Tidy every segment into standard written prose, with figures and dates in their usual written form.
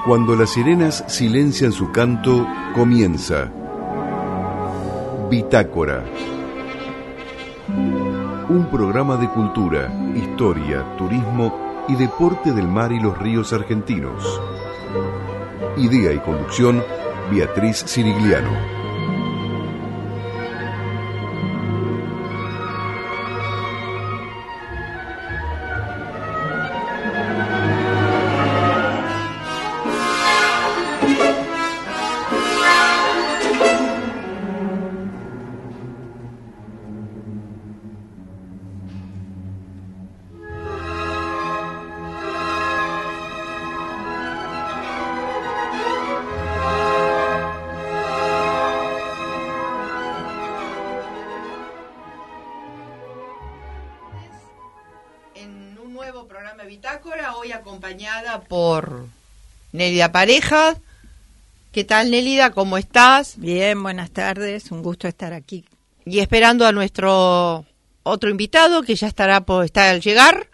Cuando las sirenas silencian su canto, comienza Bitácora. Un programa de cultura, historia, turismo y deporte del mar y los ríos argentinos. Idea y conducción, Beatriz Sirigliano. Por Nélida Pareja. ¿Qué tal, Nélida? ¿Cómo estás? Bien, buenas tardes, un gusto estar aquí. Y esperando a nuestro otro invitado que ya está al llegar.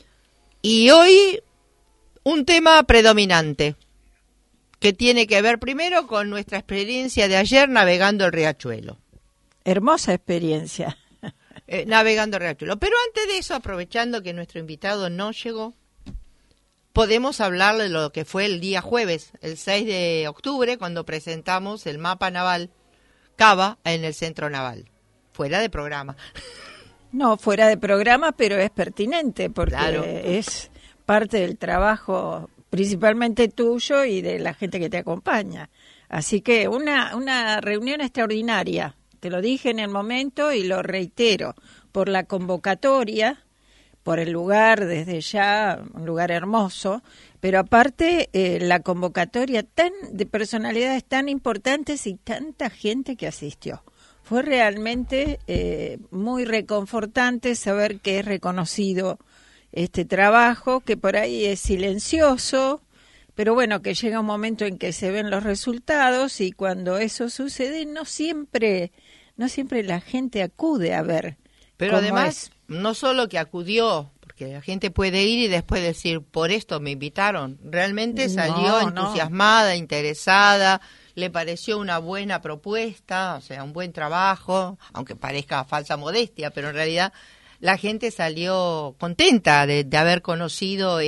Y hoy un tema predominante que tiene que ver primero con nuestra experiencia de ayer navegando el riachuelo. Hermosa experiencia. Navegando el riachuelo. Pero antes de eso, aprovechando que nuestro invitado no llegó, podemos hablar de lo que fue el día jueves, el 6 de octubre, cuando presentamos el mapa naval Cava en el Centro Naval. Fuera de programa. No, fuera de programa, pero es pertinente porque claro, es parte del trabajo principalmente tuyo y de la gente que te acompaña. Así que una reunión extraordinaria. Te lo dije en el momento y lo reitero, por la convocatoria, por el lugar, desde ya, un lugar hermoso, pero aparte la convocatoria de personalidades tan importantes y tanta gente que asistió. Fue realmente muy reconfortante saber que es reconocido este trabajo, que por ahí es silencioso, pero bueno, que llega un momento en que se ven los resultados y cuando eso sucede no siempre la gente acude a ver. Pero además, no solo que acudió, porque la gente puede ir y después decir, por esto me invitaron. Realmente salió entusiasmada, interesada, le pareció una buena propuesta, o sea, un buen trabajo, aunque parezca falsa modestia, pero en realidad la gente salió contenta de haber conocido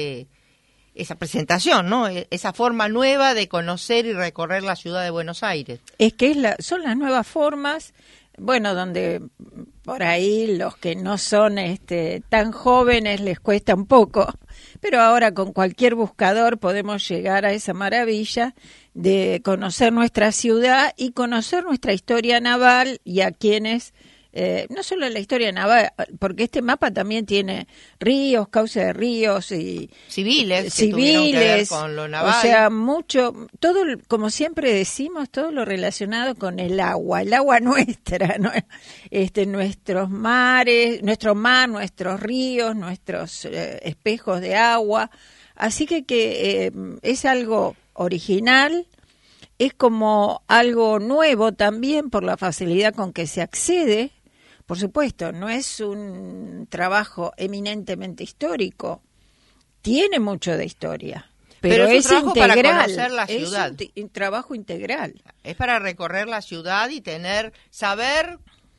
esa presentación, ¿no? Esa forma nueva de conocer y recorrer la ciudad de Buenos Aires. Es que son las nuevas formas. Bueno, donde por ahí los que no son tan jóvenes les cuesta un poco, pero ahora con cualquier buscador podemos llegar a esa maravilla de conocer nuestra ciudad y conocer nuestra historia naval y a quienes, no solo la historia naval, porque este mapa también tiene ríos, cauces de ríos y civiles que tuvieron que ver con lo naval. O sea, todo, como siempre decimos, todo lo relacionado con el agua nuestra, ¿no? Nuestros mares, nuestro mar, nuestros ríos, nuestros espejos de agua. Así que es algo original, es como algo nuevo también por la facilidad con que se accede. Por supuesto, no es un trabajo eminentemente histórico, tiene mucho de historia, pero es un trabajo integral, para conocer la ciudad. Es un trabajo integral. Es para recorrer la ciudad y saber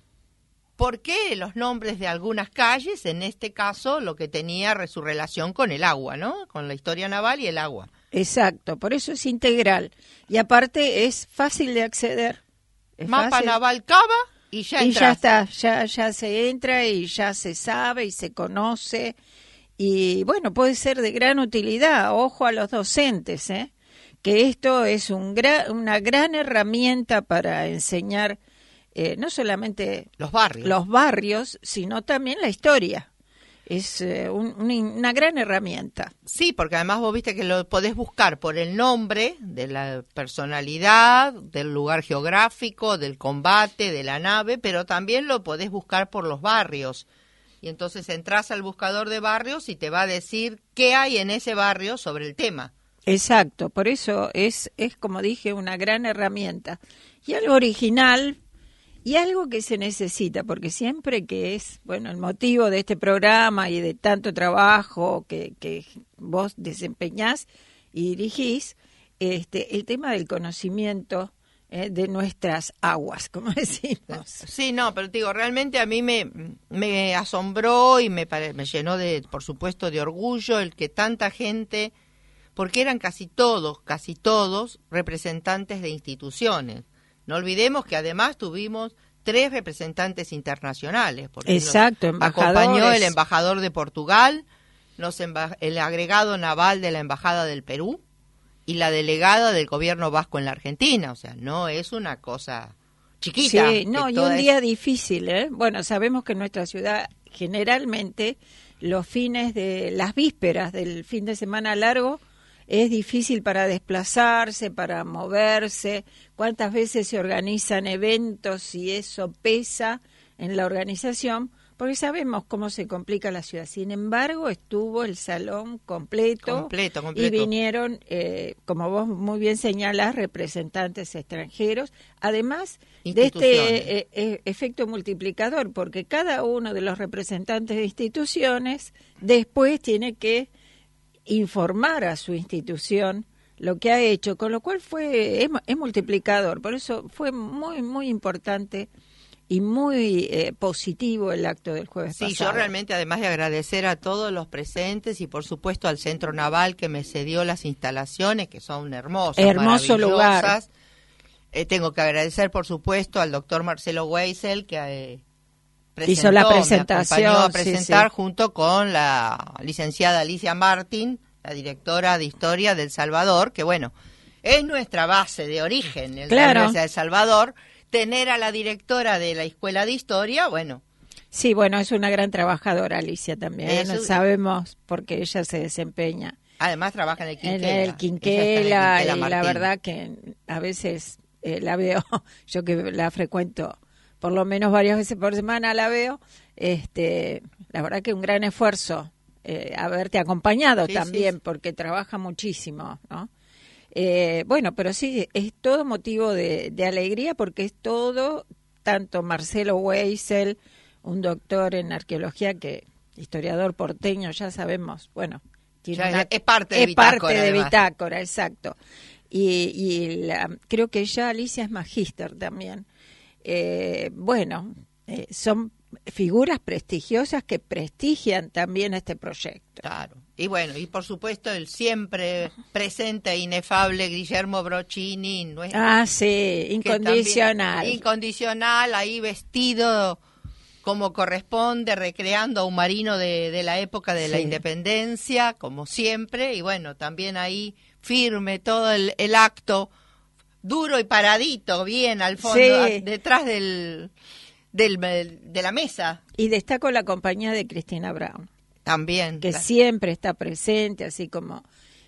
por qué los nombres de algunas calles, en este caso lo que tenía su relación con el agua, ¿no? Con la historia naval y el agua. Exacto, por eso es integral y aparte es fácil de acceder. Mapa naval Cava. Y ya está, ya se entra y ya se sabe y se conoce y bueno, puede ser de gran utilidad, ojo a los docentes, que esto es una gran herramienta para enseñar no solamente los barrios, sino también la historia. Es una gran herramienta. Sí, porque además vos viste que lo podés buscar por el nombre de la personalidad, del lugar geográfico, del combate, de la nave, pero también lo podés buscar por los barrios. Y entonces entras al buscador de barrios y te va a decir qué hay en ese barrio sobre el tema. Exacto, por eso es como dije, una gran herramienta. Y algo original Y algo que se necesita, porque siempre que es, bueno, el motivo de este programa y de tanto trabajo que vos desempeñás, y dirigís, el tema del conocimiento de nuestras aguas, como decimos. Sí, no, pero digo, realmente a mí me asombró y me llenó por supuesto, de orgullo el que tanta gente, porque eran casi todos representantes de instituciones. No olvidemos que además tuvimos 3 representantes internacionales. Porque exacto, embajadores. Acompañó el embajador de Portugal, el agregado naval de la Embajada del Perú y la delegada del gobierno vasco en la Argentina. O sea, no es una cosa chiquita. Sí, no, y un día difícil, ¿eh? Bueno, sabemos que en nuestra ciudad generalmente los fines de las vísperas del fin de semana largo es difícil para desplazarse, para moverse. ¿Cuántas veces se organizan eventos y eso pesa en la organización? Porque sabemos cómo se complica la ciudad. Sin embargo, estuvo el salón completo. Y vinieron, como vos muy bien señalás, representantes extranjeros. Además de este efecto multiplicador, porque cada uno de los representantes de instituciones después tiene que informar a su institución lo que ha hecho, con lo cual es multiplicador. Por eso fue muy, muy importante y muy positivo el acto del jueves pasado. Sí, yo realmente, además de agradecer a todos los presentes y por supuesto al Centro Naval que me cedió las instalaciones, que son hermosas, hermoso lugar. Tengo que agradecer por supuesto al doctor Marcelo Weisel que hizo la presentación, me acompañó a presentar junto con la licenciada Alicia Martín, la directora de Historia de El Salvador, que bueno, es nuestra base de origen, la Universidad de El Salvador. Tener a la directora de la Escuela de Historia, bueno. Sí, bueno, es una gran trabajadora, Alicia, también. Sabemos porque ella se desempeña. Además trabaja en el Quinquela. En el Quinquela, y la verdad que a veces la veo, yo que la frecuento por lo menos varias veces por semana la veo, la verdad que un gran esfuerzo haberte acompañado también, porque trabaja muchísimo, ¿no? Bueno, pero sí, es todo motivo de alegría, porque es todo, tanto Marcelo Weisel, un doctor en arqueología, que historiador porteño, ya sabemos, bueno, tiene es parte de Bitácora, exacto. Y creo que ella, Alicia, es magíster también. Son figuras prestigiosas que prestigian también este proyecto. Claro. Y bueno, y por supuesto el siempre presente e inefable Guillermo Broccini. Sí, incondicional. Incondicional, ahí vestido como corresponde, recreando a un marino de la época de la independencia, como siempre. Y bueno, también ahí firme todo el acto, duro y paradito, bien al fondo, detrás de la mesa. Y destaco la compañía de Cristina Brown. También. Que siempre está presente, así como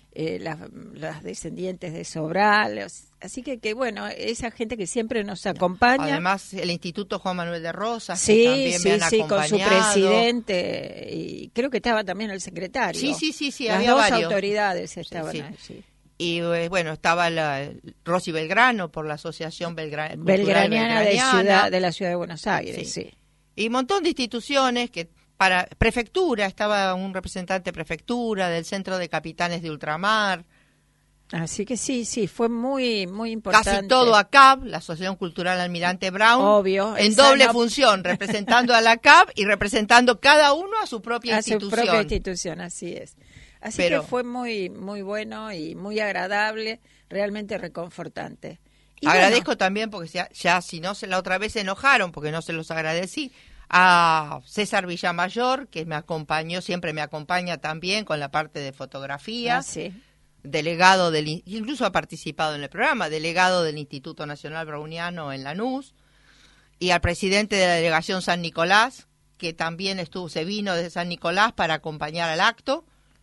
las descendientes de Sobral. Así que bueno, esa gente que siempre nos acompaña. Además, el Instituto Juan Manuel de Rosas, que también me han acompañado. Con su presidente, y creo que estaba también el secretario. Sí, las había dos varios. Autoridades estaban ahí, sí. Y bueno, estaba Rosy Belgrano por la Asociación Belgraniana de la Ciudad de Buenos Aires, sí. Y un montón de instituciones que para prefectura, estaba un representante de prefectura, del Centro de Capitanes de Ultramar. Así que sí, fue muy, muy importante. Casi todo ACAB, la Asociación Cultural Almirante Brown. Obvio. En doble función, representando a la ACAB y representando cada uno a su propia institución. A su propia institución, así es. Así que fue muy, muy bueno y muy agradable, realmente reconfortante. Y agradezco también, porque ya si no la otra vez se enojaron, porque no se los agradecí, a César Villamayor, que me acompañó, siempre me acompaña también con la parte de fotografía. Delegado incluso ha participado en el programa, delegado del Instituto Nacional Browniano en Lanús, y al presidente de la delegación San Nicolás, que también se vino de San Nicolás para acompañar al acto.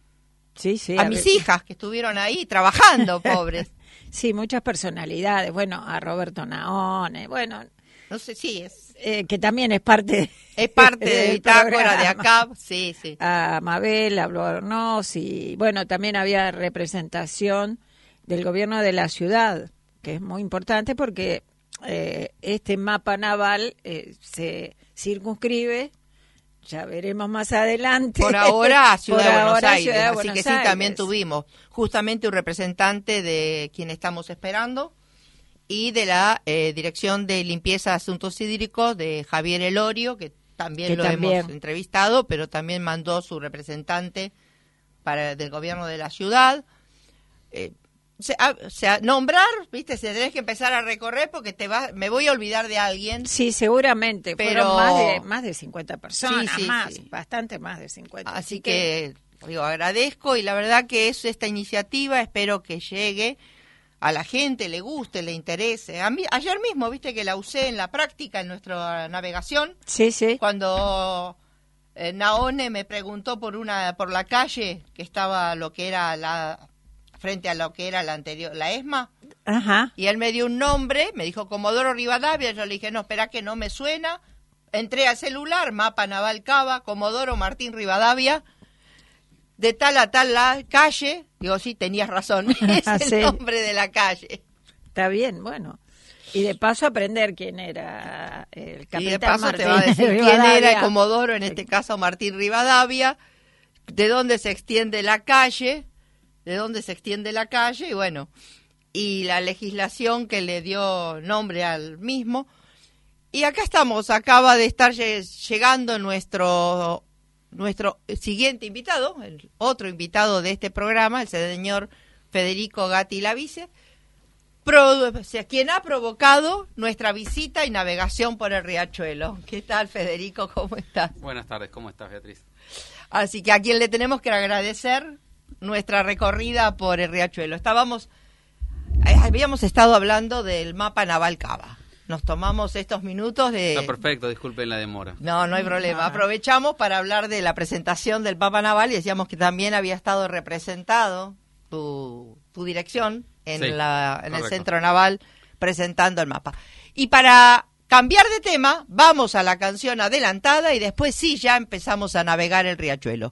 A mis hijas que estuvieron ahí trabajando, pobres. Sí, muchas personalidades, bueno, a Roberto Naone, bueno, no sé, que también es parte de Bitácora, de ACAB, sí. A Mabel, a Albornoz, y bueno, también había representación del gobierno de la ciudad, que es muy importante porque este mapa naval se circunscribe Ya veremos más adelante. Por ahora, Ciudad de Buenos Aires. Ciudad de Así Buenos que sí, Aires. también tuvimos justamente un representante de quien estamos esperando y de la Dirección de Limpieza de Asuntos Hídricos de Javier Elorio, que también hemos entrevistado, pero también mandó su representante del gobierno de la ciudad. Nombrar, viste, se tenés que empezar a recorrer porque me voy a olvidar de alguien. Sí, seguramente, pero fueron más de 50 personas, sí, bastante más de 50. Así que digo, agradezco y la verdad que es esta iniciativa, espero que llegue a la gente, le guste, le interese. A mí, ayer mismo, viste que la usé en la práctica en nuestra navegación. Sí, sí. Cuando Naone me preguntó por la calle que estaba frente a lo que era la anterior, la ESMA. Ajá. Y él me dio un nombre, me dijo Comodoro Rivadavia, yo le dije, no, espera que no me suena. Entré al celular, mapa Naval Cava, Comodoro Martín Rivadavia, de tal a tal la calle. Digo, sí, tenías razón, es el nombre de la calle. Está bien, bueno. Y de paso aprender quién era el capitán. Y de paso Martín te va a decir Rivadavia. quién era el Comodoro, en este caso Martín Rivadavia, de dónde se extiende la calle, y bueno, y la legislación que le dio nombre al mismo. Y acá estamos, acaba de estar llegando nuestro siguiente invitado, el otro invitado de este programa, el señor Federico Gatti Lavice, quien ha provocado nuestra visita y navegación por el riachuelo. ¿Qué tal, Federico? ¿Cómo estás? Buenas tardes, ¿cómo estás, Beatriz? Así que a quien le tenemos que agradecer nuestra recorrida por el riachuelo. Habíamos estado hablando del mapa Naval Cava. Nos tomamos estos minutos de... Está perfecto, disculpen la demora. No hay problema. Aprovechamos para hablar de la presentación del mapa naval y decíamos que también había estado representado tu dirección en el Centro Naval presentando el mapa. Y para cambiar de tema, vamos a la canción adelantada y después sí ya empezamos a navegar el riachuelo.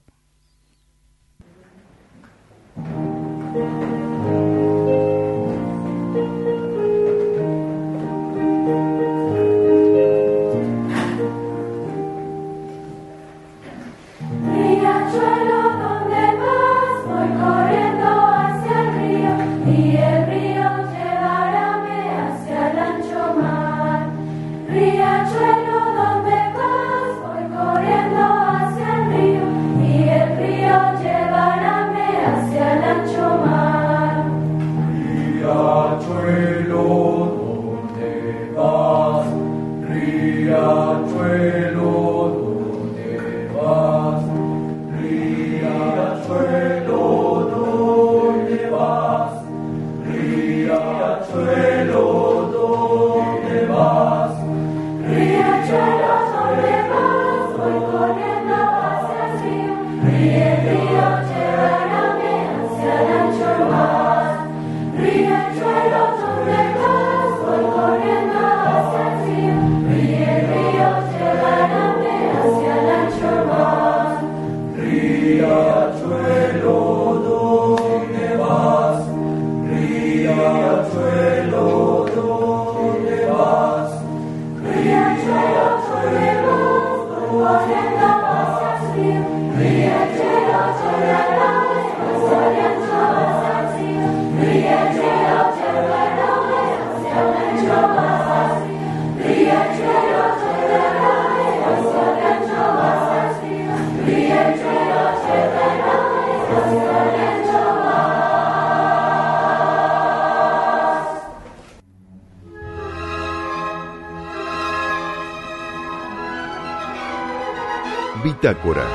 Bitácora.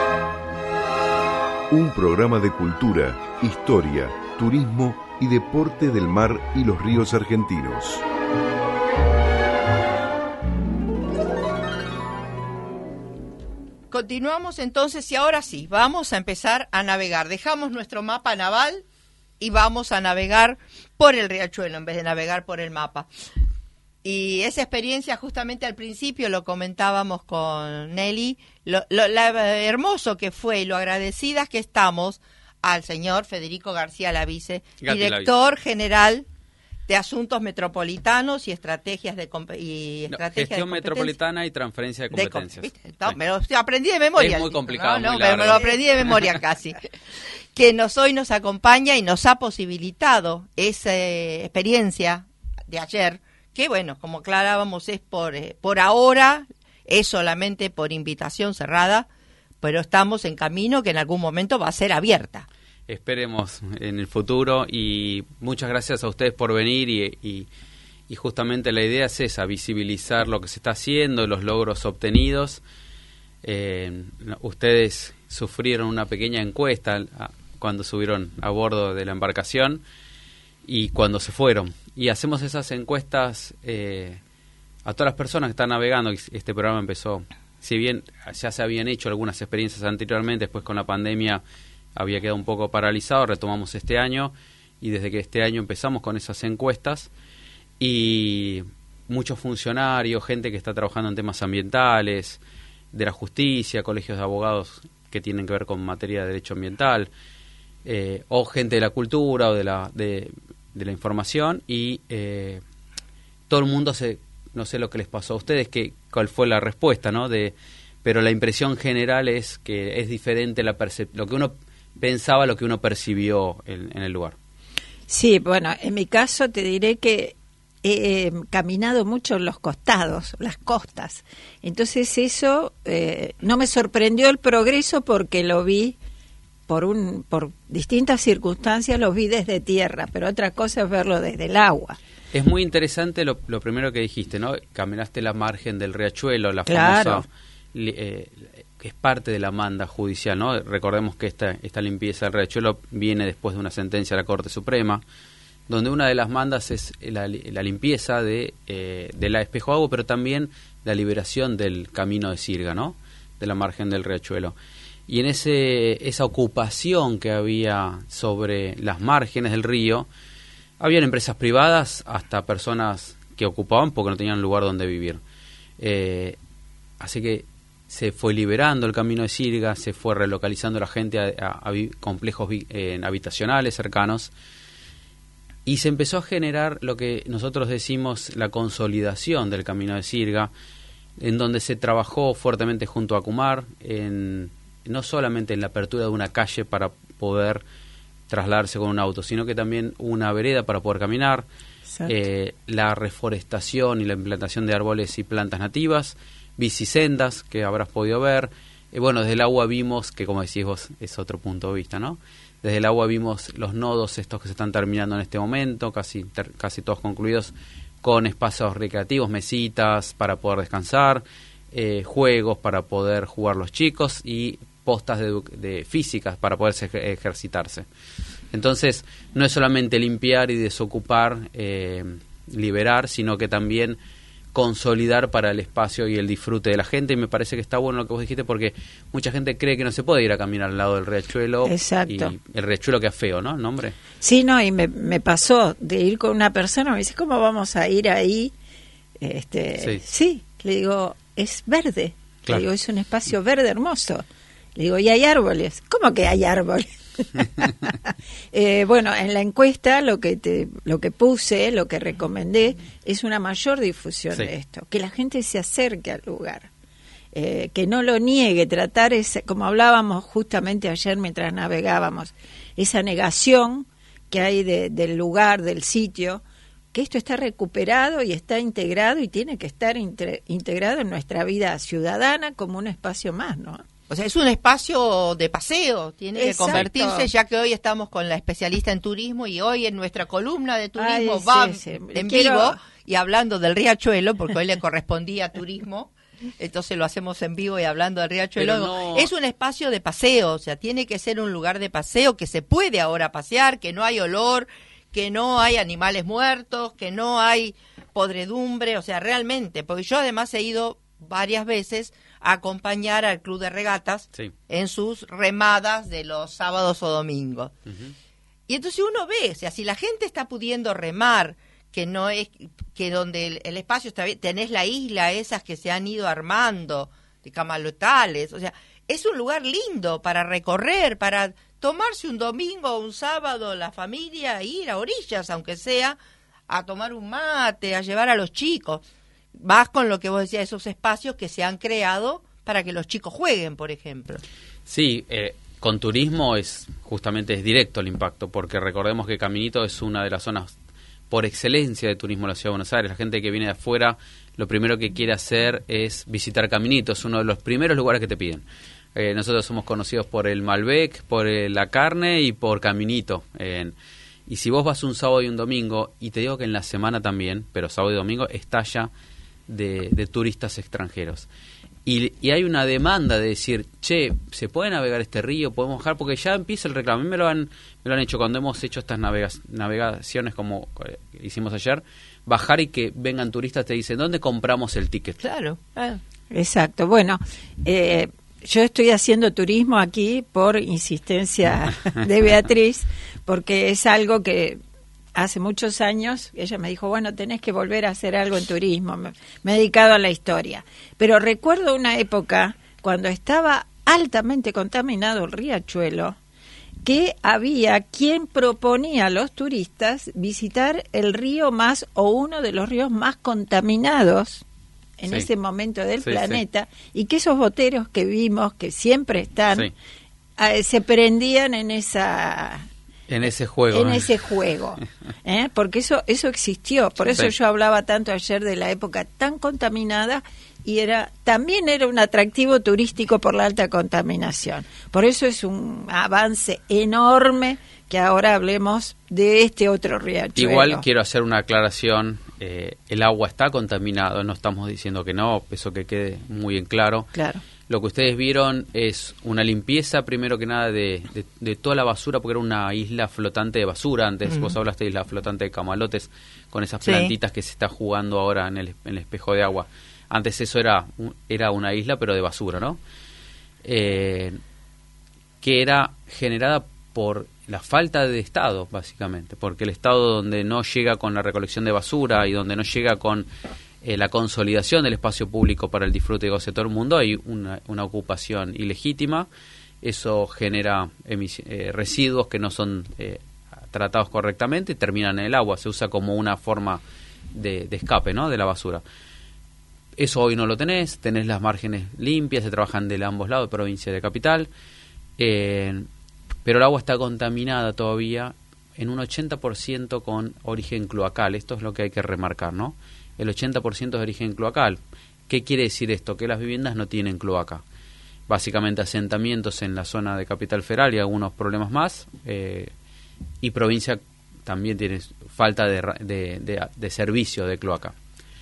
Un programa de cultura, historia, turismo y deporte del mar y los ríos argentinos. Continuamos entonces y ahora sí, vamos a empezar a navegar. Dejamos nuestro mapa naval y vamos a navegar por el riachuelo en vez de navegar por el mapa. Y esa experiencia justamente al principio lo comentábamos con Nelly, lo hermoso que fue y lo agradecidas que estamos al señor Federico García Lavice, director general de asuntos metropolitanos y estrategias de gestión metropolitana y transferencia de competencias. Me lo aprendí de memoria. Es muy complicado. Me lo aprendí de memoria casi. Que hoy nos acompaña y nos ha posibilitado esa experiencia de ayer, que bueno, como aclarábamos, es por ahora, es solamente por invitación cerrada, pero estamos en camino que en algún momento va a ser abierta. Esperemos en el futuro, y muchas gracias a ustedes por venir y justamente la idea es esa, visibilizar lo que se está haciendo, los logros obtenidos. Ustedes sufrieron una pequeña encuesta cuando subieron a bordo de la embarcación y cuando se fueron, y hacemos esas encuestas a todas las personas que están navegando. Este programa empezó, si bien ya se habían hecho algunas experiencias anteriormente, después con la pandemia había quedado un poco paralizado, retomamos este año, y desde que este año empezamos con esas encuestas, y muchos funcionarios, gente que está trabajando en temas ambientales, de la justicia, colegios de abogados que tienen que ver con materia de derecho ambiental, o gente de la cultura o de la información, y todo el mundo no sé lo que les pasó a ustedes, cuál fue la respuesta, ¿no? Pero la impresión general es que es diferente lo que uno pensaba, lo que uno percibió en el lugar. Sí, bueno, en mi caso te diré que he caminado mucho en los costados, las costas. Entonces eso no me sorprendió el progreso, porque lo vi por distintas circunstancias, lo vi desde tierra, pero otra cosa es verlo desde el agua. Es muy interesante lo primero que dijiste, ¿no? Caminaste la margen del riachuelo, la claro. famosa, que es parte de la manda judicial, ¿no? Recordemos que esta limpieza del riachuelo viene después de una sentencia de la Corte Suprema, donde una de las mandas es la limpieza de la Espejo Agua, pero también la liberación del camino de Sirga, ¿no? De la margen del riachuelo. Y en esa ocupación que había sobre las márgenes del río, habían empresas privadas hasta personas que ocupaban porque no tenían lugar donde vivir. Así que se fue liberando el camino de Sirga, se fue relocalizando la gente a complejos habitacionales cercanos, y se empezó a generar lo que nosotros decimos la consolidación del camino de Sirga, en donde se trabajó fuertemente junto a Kumar, no solamente en la apertura de una calle para poder trasladarse con un auto, sino que también una vereda para poder caminar, la reforestación y la implantación de árboles y plantas nativas, bicisendas que habrás podido ver. Bueno, desde el agua vimos, que como decís vos, es otro punto de vista, ¿no? Desde el agua vimos los nodos estos que se están terminando en este momento, casi todos concluidos, con espacios recreativos, mesitas para poder descansar, juegos para poder jugar los chicos, y postas de físicas para poder ejercitarse. Entonces, no es solamente limpiar y desocupar, liberar, sino que también consolidar para el espacio y el disfrute de la gente. Y me parece que está bueno lo que vos dijiste, porque mucha gente cree que no se puede ir a caminar al lado del riachuelo. Exacto. Y el riachuelo queda feo, ¿no? El nombre. Sí, no, y me pasó de ir con una persona, me dice, ¿cómo vamos a ir ahí? Sí, le digo, es verde. Claro. Le digo, es un espacio verde hermoso. Le digo, ¿y hay árboles? ¿Cómo que hay árboles? Bueno, en la encuesta lo que puse, lo que recomendé, es una mayor difusión de esto, que la gente se acerque al lugar, que no lo niegue, tratar como hablábamos justamente ayer mientras navegábamos, esa negación que hay del lugar, del sitio, que esto está recuperado y está integrado y tiene que estar integrado en nuestra vida ciudadana como un espacio más, ¿no? O sea, es un espacio de paseo, tiene Exacto. que convertirse, ya que hoy estamos con la especialista en turismo, y hoy en nuestra columna de turismo vivo y hablando del riachuelo, porque hoy le correspondía a turismo, entonces lo hacemos en vivo y hablando del riachuelo. Es un espacio de paseo, o sea, tiene que ser un lugar de paseo que se puede ahora pasear, que no hay olor, que no hay animales muertos, que no hay podredumbre, o sea, realmente, porque yo además he ido varias veces a acompañar al club de regatas en sus remadas de los sábados o domingos. Uh-huh. Y entonces uno ve, o sea, si la gente está pudiendo remar, que no es que donde el espacio está bien, tenés la isla esas que se han ido armando de camalotales, o sea, es un lugar lindo para recorrer, para tomarse un domingo o un sábado la familia e ir a orillas, aunque sea a tomar un mate, a llevar a los chicos. Vas con lo que vos decías, esos espacios que se han creado para que los chicos jueguen, por ejemplo. Sí, con turismo justamente es directo el impacto, porque recordemos que Caminito es una de las zonas por excelencia de turismo de la Ciudad de Buenos Aires. La gente que viene de afuera, lo primero que quiere hacer es visitar Caminito, es uno de los primeros lugares que te piden. Nosotros somos conocidos por el Malbec, por la carne y por Caminito. Y si vos vas un sábado y un domingo, y te digo que en la semana también, pero sábado y domingo, estalla de turistas extranjeros. Y hay una demanda de decir, che, ¿se puede navegar este río? ¿Podemos bajar? Porque ya empieza el reclamo. A mí me lo han hecho cuando hemos hecho estas navegaciones como hicimos ayer, bajar y que vengan turistas, te dicen, ¿dónde compramos el ticket? Claro. Exacto. Bueno, yo estoy haciendo turismo aquí por insistencia de Beatriz, porque es algo que hace muchos años ella me dijo, bueno, tenés que volver a hacer algo en turismo. Me he dedicado a la historia. Pero recuerdo una época cuando estaba altamente contaminado el riachuelo, que había quien proponía a los turistas visitar el río más o uno de los ríos más contaminados en ese momento del planeta, y que esos boteros que vimos, que siempre están, se prendían en ese juego, porque eso existió. Por eso yo hablaba tanto ayer de la época tan contaminada, y también era un atractivo turístico por la alta contaminación. Por eso es un avance enorme que ahora hablemos de este otro riachuelo. Igual quiero hacer una aclaración, el agua está contaminado, no estamos diciendo que no, eso que quede muy en claro. Claro. Lo que ustedes vieron es una limpieza, primero que nada, de toda la basura, porque era una isla flotante de basura. Antes vos hablaste de isla flotante de camalotes, con esas plantitas que se está jugando ahora en el espejo de agua. Antes eso era una isla, pero de basura, ¿no? Que era generada por la falta de Estado, básicamente, porque el Estado, donde no llega con la recolección de basura y donde no llega con la consolidación del espacio público para el disfrute y goce de todo el mundo, hay una ocupación ilegítima. Eso genera residuos que no son tratados correctamente y terminan en el agua. Se usa como una forma de escape, ¿no?, de la basura. Eso hoy no lo tenés las márgenes limpias, se trabajan de ambos lados, de provincia y de capital, pero el agua está contaminada todavía en un 80% con origen cloacal. Esto es lo que hay que remarcar, ¿no? El 80% es de origen cloacal. ¿Qué quiere decir esto? Que las viviendas no tienen cloaca. Básicamente asentamientos en la zona de Capital Federal y algunos problemas más, y provincia también tiene falta de servicio de cloaca.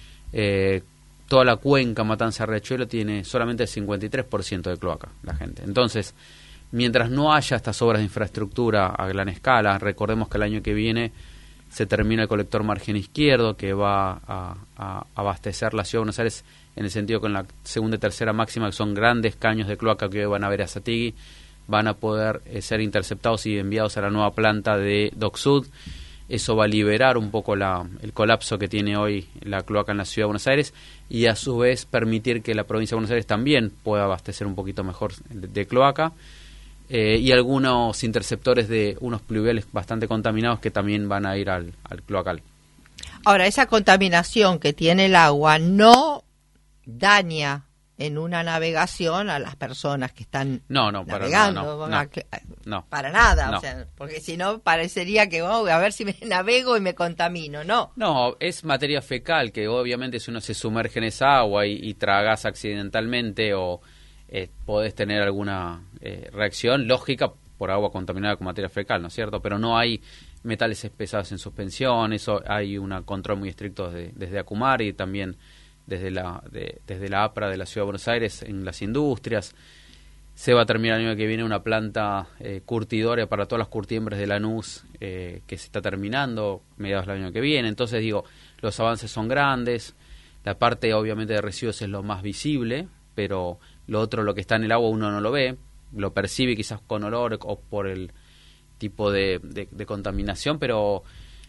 Toda la cuenca Matanza-Riachuelo tiene solamente el 53% de cloaca, la gente. Entonces, mientras no haya estas obras de infraestructura a gran escala, recordemos que el año que viene se termina el colector margen izquierdo, que va a abastecer la Ciudad de Buenos Aires en el sentido con la segunda y tercera máxima, que son grandes caños de cloaca que van a ver a Satigui, van a poder ser interceptados y enviados a la nueva planta de DocSud. Eso va a liberar un poco el colapso que tiene hoy la cloaca en la Ciudad de Buenos Aires, y a su vez permitir que la provincia de Buenos Aires también pueda abastecer un poquito mejor de cloaca, y algunos interceptores de unos pluviales bastante contaminados que también van a ir al cloacal. Ahora, esa contaminación que tiene el agua no daña en una navegación a las personas que están navegando. Para nada, no. O sea, porque si no parecería que a ver si me navego y me contamino, no. No, es materia fecal que obviamente si uno se sumerge en esa agua y tragas accidentalmente o podés tener alguna reacción lógica por agua contaminada con materia fecal, ¿no es cierto? Pero no hay metales pesados en suspensión, eso hay un control muy estricto desde Acumar y también desde la APRA de la Ciudad de Buenos Aires en las industrias. Se va a terminar el año que viene una planta curtidora para todas las curtiembres de Lanús, que se está terminando mediados del año que viene. Entonces digo, los avances son grandes, la parte obviamente de residuos es lo más visible, pero lo otro, lo que está en el agua, uno no lo ve, lo percibe quizás con olor o por el tipo de contaminación, pero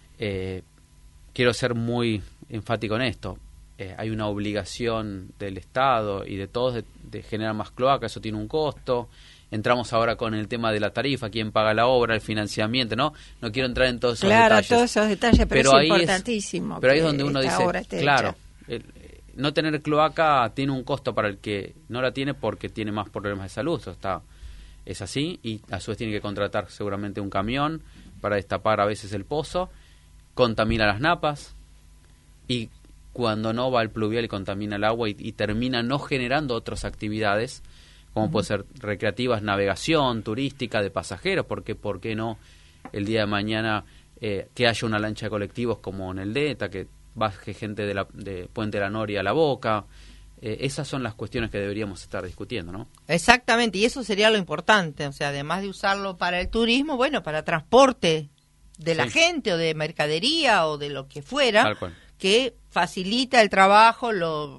quiero ser muy enfático en esto. Hay una obligación del Estado y de todos de generar más cloaca, eso tiene un costo, Entramos ahora con el tema de la tarifa, quién paga la obra, el financiamiento, ¿no? No quiero entrar en todos esos detalles. Claro, todos esos detalles, pero es importantísimo. Pero ahí es donde uno dice, claro, no tener cloaca tiene un costo para el que no la tiene porque tiene más problemas de salud, eso es así, y a su vez tiene que contratar seguramente un camión para destapar a veces el pozo, contamina las napas, y cuando no va el pluvial y contamina el agua y termina no generando otras actividades, como puede ser recreativas, navegación, turística, de pasajeros, porque ¿por qué no el día de mañana que haya una lancha de colectivos como en el Delta, que baje gente de Puente de la Noria a La Boca? Esas son las cuestiones que deberíamos estar discutiendo, ¿no? Exactamente, y eso sería lo importante, o sea, además de usarlo para el turismo, bueno, para transporte de la gente o de mercadería o de lo que fuera, Tal cual. Que facilita el trabajo,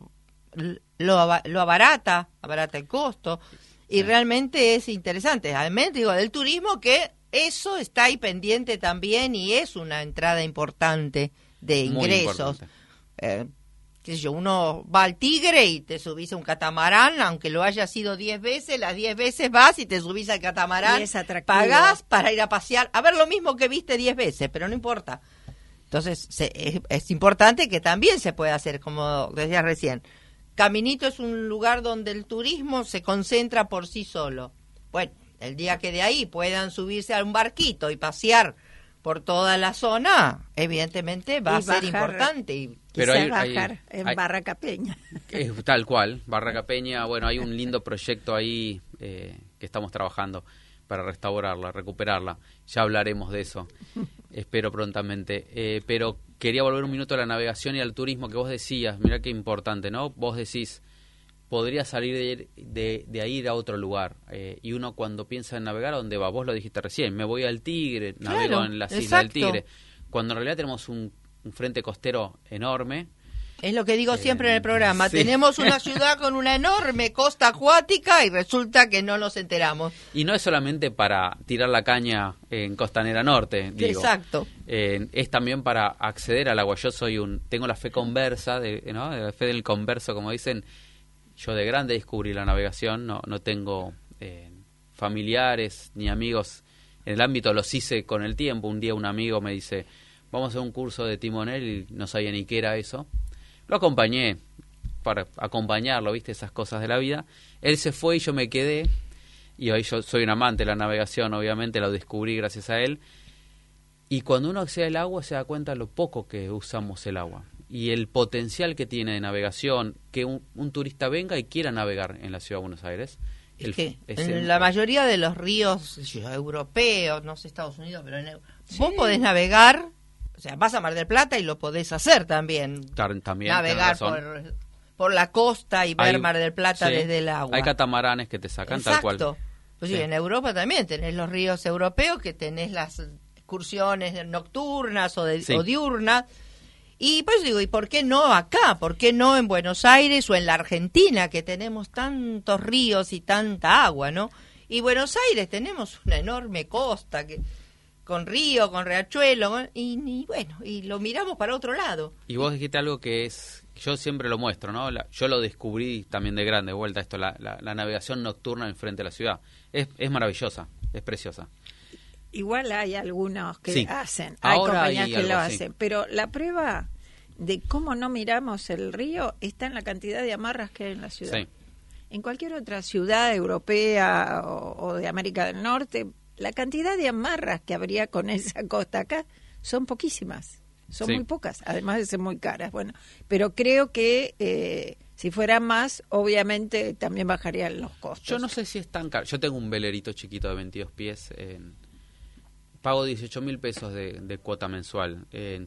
lo abarata el costo, y realmente es interesante. Además, digo, del turismo, que eso está ahí pendiente también y es una entrada importante de ingresos. Qué sé yo, uno va al Tigre y te subís a un catamarán, aunque lo haya sido 10 veces, las 10 veces vas y te subís al catamarán, pagás para ir a pasear, a ver lo mismo que viste 10 veces, pero no importa. Entonces, es importante que también se pueda hacer, como decías recién. Caminito es un lugar donde el turismo se concentra por sí solo. Bueno, el día que de ahí puedan subirse a un barquito y pasear por toda la zona, evidentemente va a ser importante. Y pero bajar en Barraca Peña. Tal cual, Barraca Peña, bueno, hay un lindo proyecto ahí que estamos trabajando para restaurarla, recuperarla. Ya hablaremos de eso, espero prontamente. Pero quería volver un minuto a la navegación y al turismo que vos decías. Mirá qué importante, ¿no? Vos decís, podría salir de ahí ir a otro lugar. Y uno cuando piensa en navegar, ¿a dónde va? Vos lo dijiste recién, me voy al Tigre, navego en las islas del Tigre. Cuando en realidad tenemos un frente costero enorme. Es lo que digo siempre en el programa. Sí. Tenemos una ciudad con una enorme costa acuática y resulta que no nos enteramos. Y no es solamente para tirar la caña en Costanera Norte, digo. Exacto. Es también para acceder al agua. Yo tengo la fe conversa, ¿no? La fe del converso, como dicen. Yo de grande descubrí la navegación, no tengo familiares ni amigos en el ámbito, los hice con el tiempo. Un día un amigo me dice, vamos a hacer un curso de timonel, y no sabía ni qué era eso. Lo acompañé para acompañarlo, ¿viste? Esas cosas de la vida. Él se fue y yo me quedé, y hoy yo soy un amante de la navegación, obviamente, lo descubrí gracias a él. Y cuando uno accede al agua se da cuenta de lo poco que usamos el agua y el potencial que tiene de navegación, que un turista venga y quiera navegar en la ciudad de Buenos Aires. En la mayoría de los ríos europeos, no sé, Estados Unidos, pero vos podés navegar. O sea, vas a Mar del Plata y lo podés hacer también. También navegar por la costa y ver Mar del Plata desde el agua. Hay catamaranes que te sacan. Exacto. Tal cual. Pues sí, en Europa también tenés los ríos europeos, que tenés las excursiones nocturnas o diurnas. Y pues digo, ¿y por qué no acá? ¿Por qué no en Buenos Aires o en la Argentina, que tenemos tantos ríos y tanta agua, ¿no? Y Buenos Aires tenemos una enorme costa con río, con riachuelo, y bueno, y lo miramos para otro lado. Y vos dijiste algo que yo siempre lo muestro, ¿no? Yo lo descubrí también de grande, vuelta esto, la navegación nocturna enfrente de la ciudad. Es maravillosa, es preciosa. Igual hay algunos que hacen, hay compañías que lo hacen, pero la prueba de cómo no miramos el río está en la cantidad de amarras que hay en la ciudad. Sí. En cualquier otra ciudad europea o de América del Norte, la cantidad de amarras que habría con esa costa acá son poquísimas, son muy pocas, además de ser muy caras. Bueno, pero creo que si fuera más, obviamente también bajarían los costos. Yo no sé si es tan caro. Yo tengo un velerito chiquito de 22 pies, pago 18.000 pesos de cuota mensual.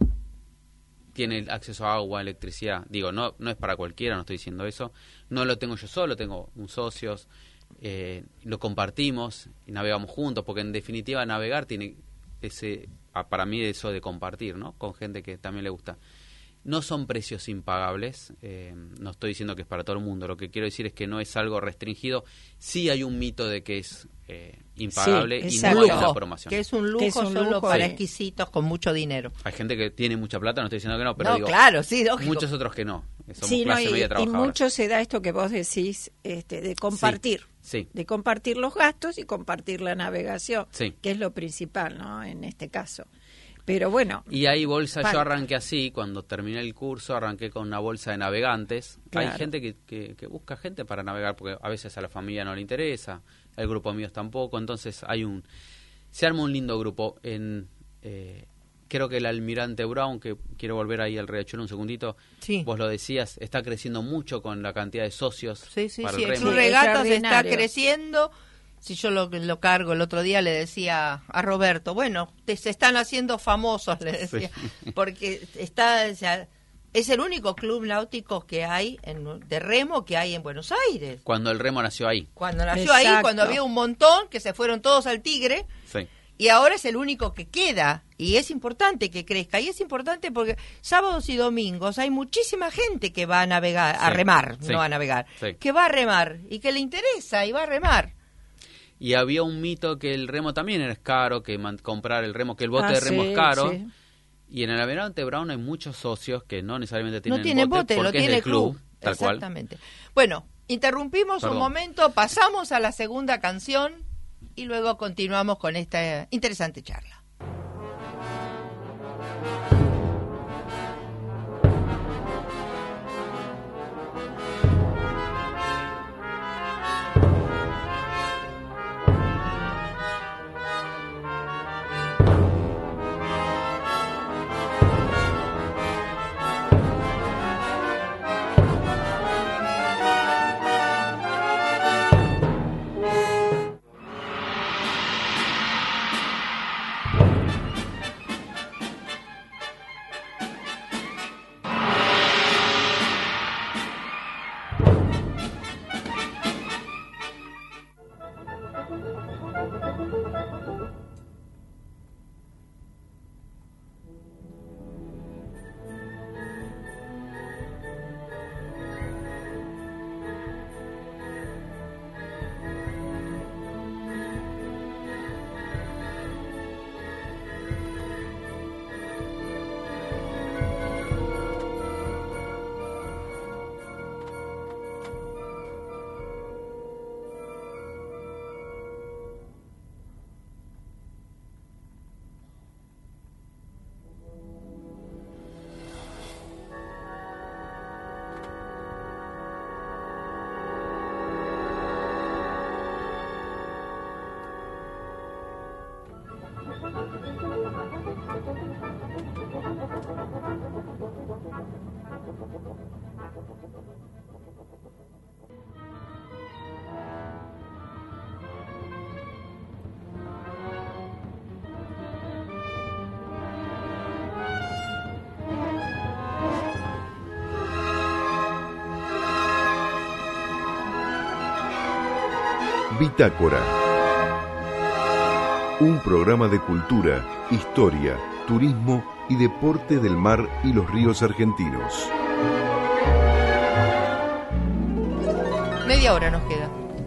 Tiene acceso a agua, electricidad. Digo, no es para cualquiera, no estoy diciendo eso. No lo tengo yo solo, tengo un socios. Lo compartimos y navegamos juntos, porque en definitiva navegar tiene para mí eso de compartir, ¿no? Con gente que también le gusta. No son precios impagables, no estoy diciendo que es para todo el mundo, lo que quiero decir es que no es algo restringido. Sí hay un mito de que es impagable sí, y no hay una promoción. Que es un lujo, solo para exquisitos con mucho dinero. Hay gente que tiene mucha plata, no estoy diciendo que no, pero no, digo, claro, sí, lógico. muchos otros que no. Somos Sí, clase media y trabajadora. mucho se da esto que vos decís, de compartir. Sí. De compartir los gastos y compartir la navegación, Sí. que es lo principal, ¿no? En este caso. Pero bueno. Y hay bolsa, falta. yo arranqué así, cuando terminé el curso, arranqué con una bolsa de navegantes. Claro. Hay gente que busca gente para navegar, porque a veces a la familia no le interesa, el grupo de amigos tampoco, entonces se arma un lindo grupo. Creo que el Almirante Brown, que quiero volver ahí al Riachuelo un segundito, Sí. vos lo decías, está creciendo mucho con la cantidad de socios Sí, para sí, el el remo. Club Regatas está Extraordinario. creciendo. Si yo lo cargo, el otro día le decía a Roberto, bueno, se están haciendo famosos, le decía, porque o sea, es el único club náutico que hay de remo que hay en Buenos Aires. Cuando el remo nació ahí. Cuando nació ahí, Exacto. cuando había un montón, que se fueron todos al Tigre, Sí. y ahora es el único que queda. Y es importante que crezca. Y es importante porque sábados y domingos hay muchísima gente que va a navegar, a Sí, remar, sí, no a navegar, sí. que va a remar y que le interesa y va a remar. Y había un mito que el remo también era caro, que comprar el remo, que el bote de remo sí, es caro. sí. Y en el Almirante Brown hay muchos socios que no necesariamente tienen No tiene bote, porque lo es tiene del el club. tal cual. Exactamente. Bueno, interrumpimos Perdón. un momento, pasamos a la segunda canción y luego continuamos con esta interesante charla. Bitácora. Un programa de cultura, historia, turismo y deporte del mar y los ríos argentinos. Media hora nos queda.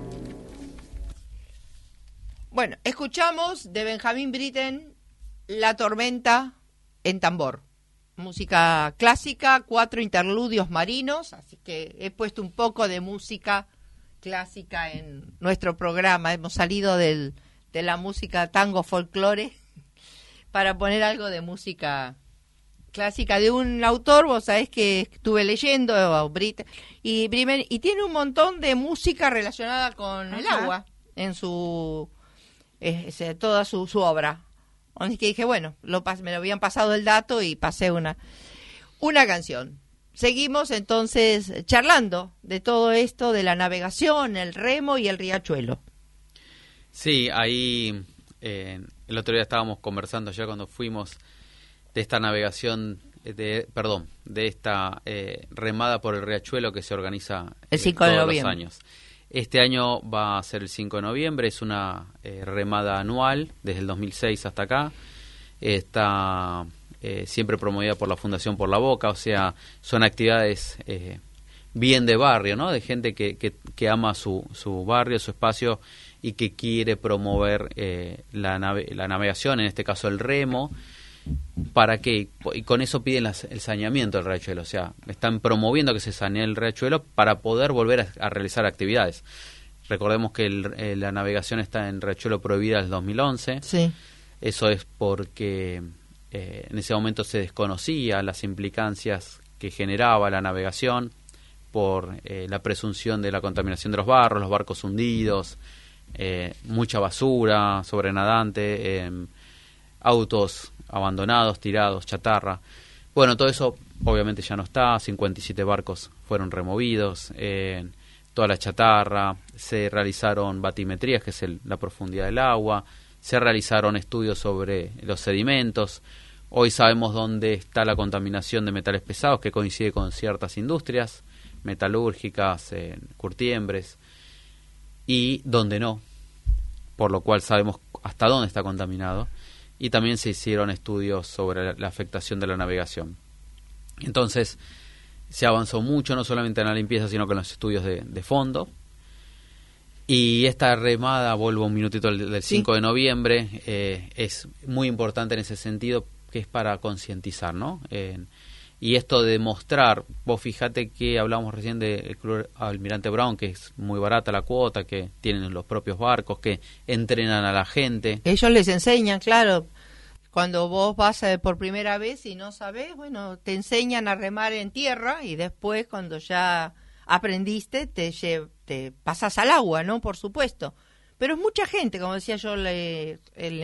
Bueno, escuchamos de Benjamín Britten La tormenta en tambor. Música clásica, 4 interludios marinos, así que he puesto un poco de música clásica en nuestro programa. Hemos salido de la música tango folclore para poner algo de música clásica de un autor, vos sabés que estuve leyendo, y tiene un montón de música relacionada con el agua en toda su obra. Así que dije, bueno, me lo habían pasado el dato y pasé una canción. Seguimos entonces charlando de todo esto, de la navegación, el remo y el riachuelo. Sí, ahí el otro día estábamos conversando ya cuando fuimos de esta navegación, de esta remada por el riachuelo que se organiza el 5 de todos noviembre. los años. Este año va a ser el 5 de noviembre, es una remada anual desde el 2006 hasta acá. Está siempre promovida por la Fundación Por la Boca, o sea, son actividades bien de barrio, ¿no? De gente que ama su barrio, su espacio y que quiere promover la navegación, en este caso el remo. ¿Para qué? Y con eso piden el saneamiento del riachuelo, o sea, están promoviendo que se sanee el riachuelo para poder volver a realizar actividades. Recordemos que la navegación está en riachuelo prohibida desde el 2011. Sí. Eso es porque en ese momento se desconocía las implicancias que generaba la navegación por la presunción de la contaminación de los barcos hundidos, mucha basura sobrenadante, autos abandonados, tirados, chatarra. Bueno, todo eso obviamente ya no está, 57 barcos fueron removidos, toda la chatarra, se realizaron batimetrías, que es la profundidad del agua, se realizaron estudios sobre los sedimentos. Hoy sabemos dónde está la contaminación de metales pesados, que coincide con ciertas industrias metalúrgicas, curtiembres, y dónde no, por lo cual sabemos hasta dónde está contaminado. Y también se hicieron estudios sobre la afectación de la navegación. Entonces, se avanzó mucho, no solamente en la limpieza, sino con los estudios de fondo. Y esta remada, vuelvo un minutito del 5 de noviembre, es muy importante en ese sentido, que es para concientizar, ¿no? Y esto de mostrar, vos fíjate que hablamos recién del Club Almirante Brown, que es muy barata la cuota, que tienen los propios barcos, que entrenan a la gente. Ellos les enseñan, claro, cuando vos vas por primera vez y no sabés, bueno, te enseñan a remar en tierra y después cuando ya aprendiste te pasas al agua, ¿no? Por supuesto. Pero es mucha gente, como decía yo en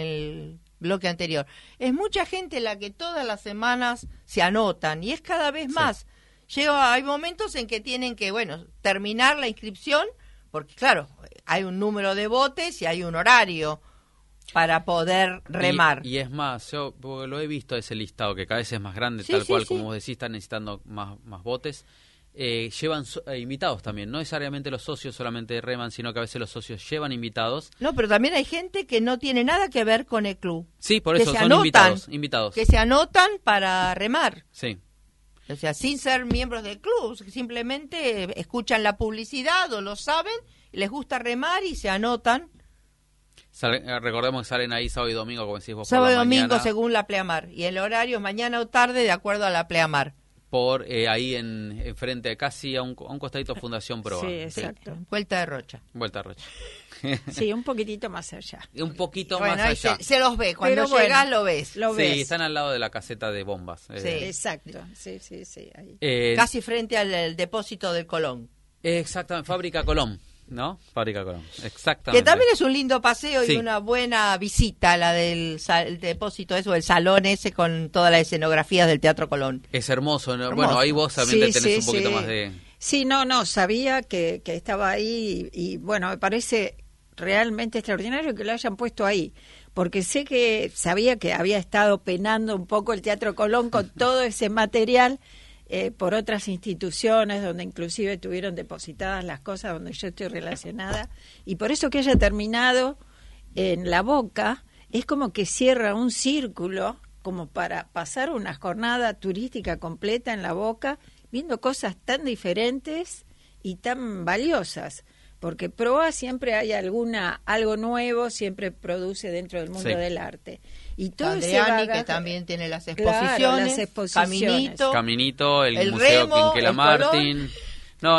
el bloque anterior, es mucha gente la que todas las semanas se anotan y es cada vez más. Hay momentos en que tienen que, bueno, terminar la inscripción, porque claro, hay un número de botes y hay un horario para poder remar. Y es más, yo lo he visto ese listado, que cada vez es más grande, Sí, tal sí, cual, sí. como vos decís, están necesitando más botes. Llevan invitados también, no necesariamente los socios solamente reman, sino que a veces los socios llevan invitados. No, pero también hay gente que no tiene nada que ver con el club. Sí, por que eso se son anotan, invitados. Que se anotan para remar. Sí. O sea, sin ser miembros del club, simplemente escuchan la publicidad o lo saben, les gusta remar y se anotan. Recordemos que salen ahí sábado y domingo, como decís vos, Sábado y por la domingo mañana, según la pleamar. Y el horario es mañana o tarde de acuerdo a la pleamar. por ahí en frente, casi a un costadito Fundación Proa. Sí, exacto. Vuelta de Rocha. Vuelta a Rocha. Sí, un poquitito más allá. Un poquito Bueno, más ahí allá. se los ve, cuando Pero llegas bueno, lo ves. Lo ves. Sí, están al lado de la caseta de bombas. Sí. Exacto, sí, ahí. Casi frente al depósito del Colón. Exactamente, Fábrica Colón, ¿no? Fábrica Colón, exactamente. Que también es un lindo paseo Sí. y una buena visita, la del el depósito eso, el salón ese con todas las escenografías del Teatro Colón. Es hermoso, ¿no? Hermoso. Bueno, ahí vos también Sí, tenés sí, un poquito sí. más de... Sí, no, sabía que estaba ahí y bueno, me parece realmente extraordinario que lo hayan puesto ahí, porque sabía que había estado penando un poco el Teatro Colón con todo ese material por otras instituciones donde inclusive tuvieron depositadas las cosas donde yo estoy relacionada, y por eso que haya terminado en La Boca es como que cierra un círculo como para pasar una jornada turística completa en La Boca viendo cosas tan diferentes y tan valiosas, porque Proa siempre hay algo nuevo, siempre produce dentro del mundo Sí. del arte. Y todo Andriani, ese bagaje- que también tiene las Claro, exposiciones, las exposiciones. Caminito, el Museo Remo, Quinquela el Martín. No,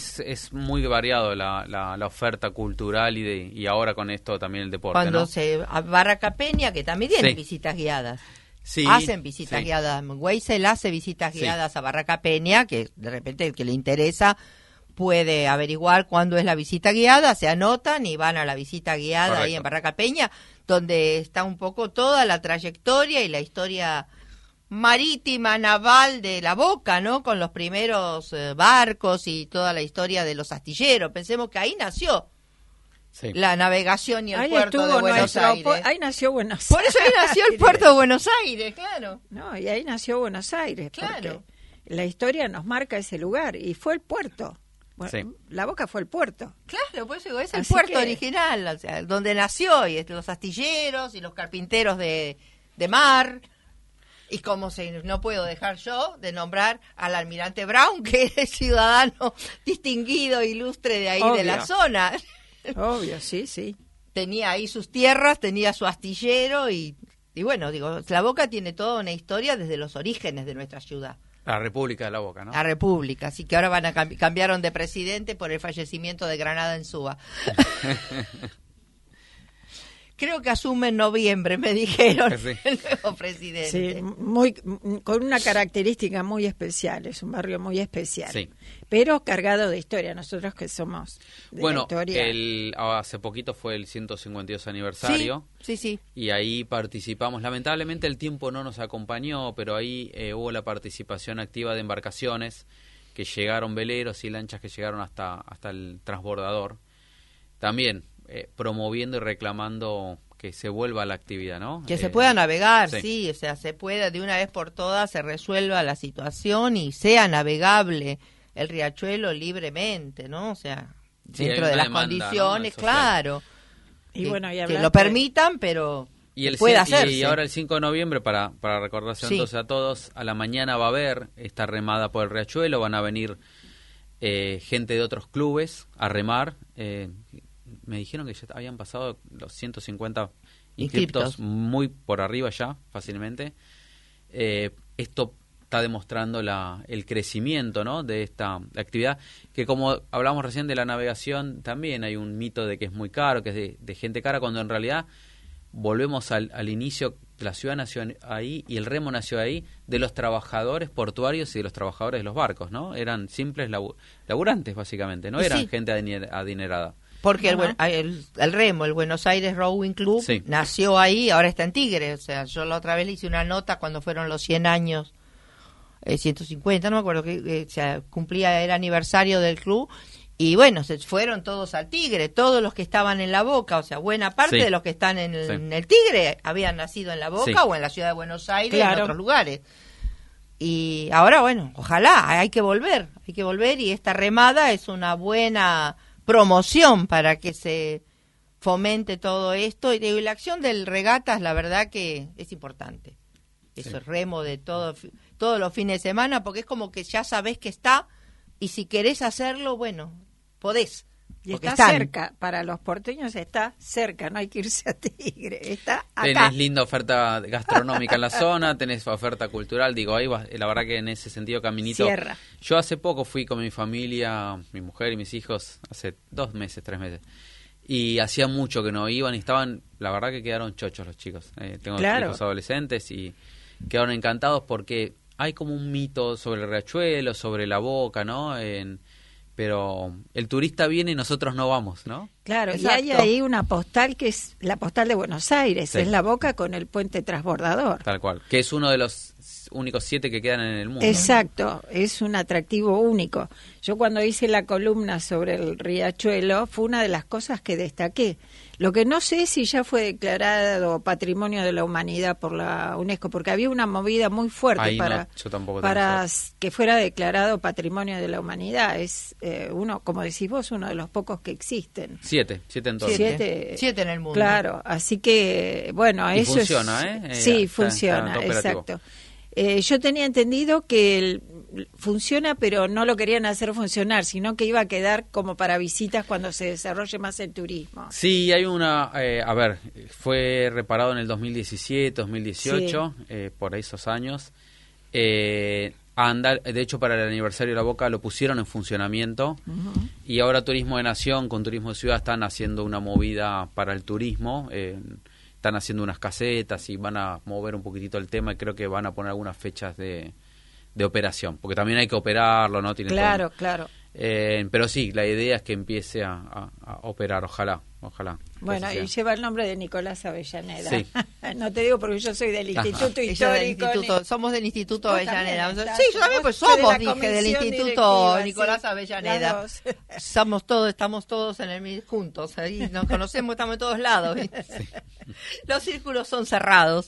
es muy variado la oferta cultural y ahora con esto también el deporte, cuando ¿no? a Barraca Peña, que también tiene Sí. visitas guiadas. Sí, Hacen visitas sí. guiadas. Weissel hace visitas Sí. guiadas a Barraca Peña, que de repente el que le interesa puede averiguar cuándo es la visita guiada, se anotan y van a la visita guiada Correcto. ahí en Barraca Peña, donde está un poco toda la trayectoria y la historia marítima, naval de La Boca, ¿no? Con los primeros barcos y toda la historia de los astilleros. Pensemos que ahí nació Sí. la navegación y el Ahí puerto de estuvo Buenos Aires. ahí nació Buenos Por eso ahí nació el puerto de Buenos Aires, claro. No, y ahí nació Buenos Aires, Claro. porque la historia nos marca ese lugar y fue el puerto. Bueno, Sí. La Boca fue el puerto. Claro, por eso digo, es el Así puerto que- original, o sea, donde nació, y los astilleros y los carpinteros de mar. Y como no puedo dejar yo de nombrar al almirante Brown, que es ciudadano distinguido, ilustre de ahí, obvio, de la zona. Obvio, sí, sí. Tenía ahí sus tierras, tenía su astillero y bueno, digo, La Boca tiene toda una historia desde los orígenes de nuestra ciudad. La República de La Boca, ¿no? La República, así que ahora van a cambiaron de presidente por el fallecimiento de Granada Insúa. Creo que asume en noviembre, me dijeron, sí, el nuevo presidente. Sí, con una característica muy especial, es un barrio muy especial, sí, pero cargado de historia, nosotros que somos de la historia. Hace poquito fue el 152 aniversario, sí, y ahí participamos. Lamentablemente el tiempo no nos acompañó, pero ahí hubo la participación activa de embarcaciones que llegaron, veleros y lanchas que llegaron hasta el transbordador. También promoviendo y reclamando que se vuelva a la actividad, ¿no? Que se pueda navegar, sí, o sea, se pueda de una vez por todas, se resuelva la situación y sea navegable el riachuelo libremente, ¿no? O sea, dentro de las condiciones, ¿no? Claro. Y bueno, y que lo permitan, pero puede hacerse. Y ahora el 5 de noviembre, para recordarse entonces a todos, a la mañana va a haber esta remada por el riachuelo, van a venir gente de otros clubes a remar. Me dijeron que ya habían pasado los 150 inscriptos, muy por arriba ya, fácilmente. Esto está demostrando el crecimiento, ¿no?, de esta actividad, que como hablamos recién de la navegación, también hay un mito de que es muy caro, que es de gente cara, cuando en realidad volvemos al inicio. La ciudad nació ahí y el remo nació ahí de los trabajadores portuarios y de los trabajadores de los barcos, ¿no? Eran simples laburantes, básicamente, no eran gente adinerada. Porque el remo, el Buenos Aires Rowing Club, nació ahí, ahora está en Tigre. O sea, yo la otra vez le hice una nota cuando fueron los 100 años, 150, no me acuerdo, que cumplía el aniversario del club. Y bueno, se fueron todos al Tigre, todos los que estaban en La Boca, o sea, buena parte de los que están en el Tigre habían nacido en La Boca o en la ciudad de Buenos Aires, en otros lugares. Y ahora, bueno, ojalá, hay que volver y esta remada es una buena promoción para que se fomente todo esto. Y la acción del regatas, la verdad que es importante. Eso es remo de todos los fines de semana, porque es como que ya sabés que está, y si querés hacerlo, bueno, podés. Y está cerca, para los porteños está cerca, no hay que irse a Tigre, está acá. Tenés linda oferta gastronómica en la zona, tenés oferta cultural, digo, ahí va, la verdad que en ese sentido caminito. Cierra. Yo hace poco fui con mi familia, mi mujer y mis hijos, hace 2 meses, 3 meses, y hacía mucho que no iban y estaban, la verdad que quedaron chochos los chicos. Tengo hijos adolescentes y quedaron encantados porque hay como un mito sobre el riachuelo, sobre La Boca, ¿no? Pero el turista viene y nosotros no vamos, ¿no? Claro, exacto. Y hay ahí una postal que es la postal de Buenos Aires, es La Boca con el puente transbordador. Tal cual, que es uno de los únicos 7 que quedan en el mundo. Exacto, es un atractivo único. Yo cuando hice la columna sobre el riachuelo fue una de las cosas que destaqué. Lo que no sé si ya fue declarado Patrimonio de la Humanidad por la UNESCO, porque había una movida muy fuerte ahí para que fuera declarado Patrimonio de la Humanidad. Es uno, como decís vos, uno de los pocos que existen. 7 en todo. 7 en el mundo. Claro, así que, bueno, y eso funciona, sí, funciona, exacto. Yo tenía entendido que funciona, pero no lo querían hacer funcionar, sino que iba a quedar como para visitas cuando se desarrolle más el turismo. Sí, hay fue reparado en el 2017, 2018, por esos años. De hecho, para el aniversario de La Boca lo pusieron en funcionamiento. Uh-huh. Y ahora Turismo de Nación con Turismo de Ciudad están haciendo una movida para el turismo. Están haciendo unas casetas y van a mover un poquitito el tema y creo que van a poner algunas fechas de operación, porque también hay que operarlo, ¿no? Claro. Pero sí, la idea es que empiece a operar, ojalá. Bueno, y lleva el nombre de Nicolás Avellaneda. Sí. No te digo porque yo soy del Instituto Histórico. Somos del Instituto Avellaneda. Sí, yo también pues somos, del Instituto Nicolás Avellaneda. Estamos todos juntos, ahí nos conocemos, estamos en todos lados. Sí. Los círculos son cerrados.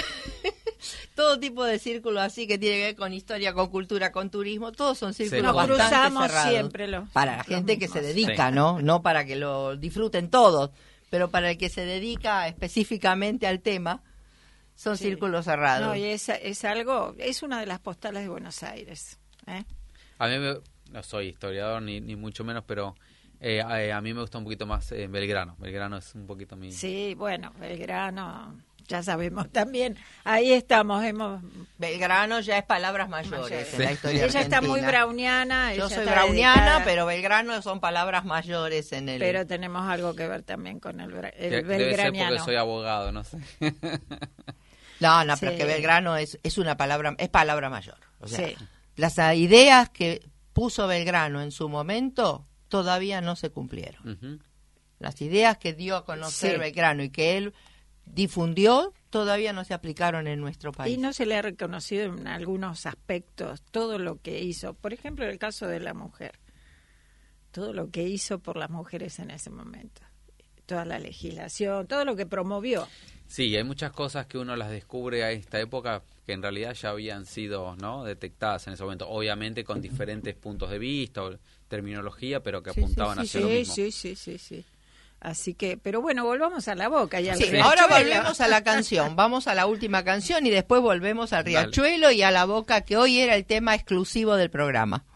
Todo tipo de círculos así que tiene que ver con historia, con cultura, con turismo, todos son círculos bastante cruzamos cerrados. Siempre para la gente que se dedica, no para que lo disfruten todos, pero para el que se dedica específicamente al tema, son círculos cerrados. No, y es una de las postales de Buenos Aires. A mí no soy historiador ni mucho menos, pero a mí me gusta un poquito más Belgrano. Belgrano es un poquito mi... Sí, bueno, Belgrano, ya sabemos también. Ahí estamos, Belgrano ya es palabras mayores en la historia Ella argentina. está muy browniana. Yo soy browniana, pero Belgrano son palabras mayores en el... Pero tenemos algo que ver también con el belgraniano. Debe ser porque soy abogado, no sé. No, pero es que Belgrano es una palabra, es palabra mayor. O sea, las ideas que puso Belgrano en su momento todavía no se cumplieron. Uh-huh. Las ideas que dio a conocer Belgrano y que él difundió todavía no se aplicaron en nuestro país. Y no se le ha reconocido en algunos aspectos todo lo que hizo. Por ejemplo, el caso de la mujer. Todo lo que hizo por las mujeres en ese momento. Toda la legislación, todo lo que promovió. Sí, hay muchas cosas que uno las descubre a esta época que en realidad ya habían sido, ¿no?, detectadas en ese momento, obviamente con diferentes puntos de vista o terminología, pero que apuntaban hacia lo mismo. Sí. Así que, pero bueno, volvamos a la Boca. Y ahora volvemos a la canción, vamos a la última canción y después volvemos al Riachuelo y a la Boca, que hoy era el tema exclusivo del programa.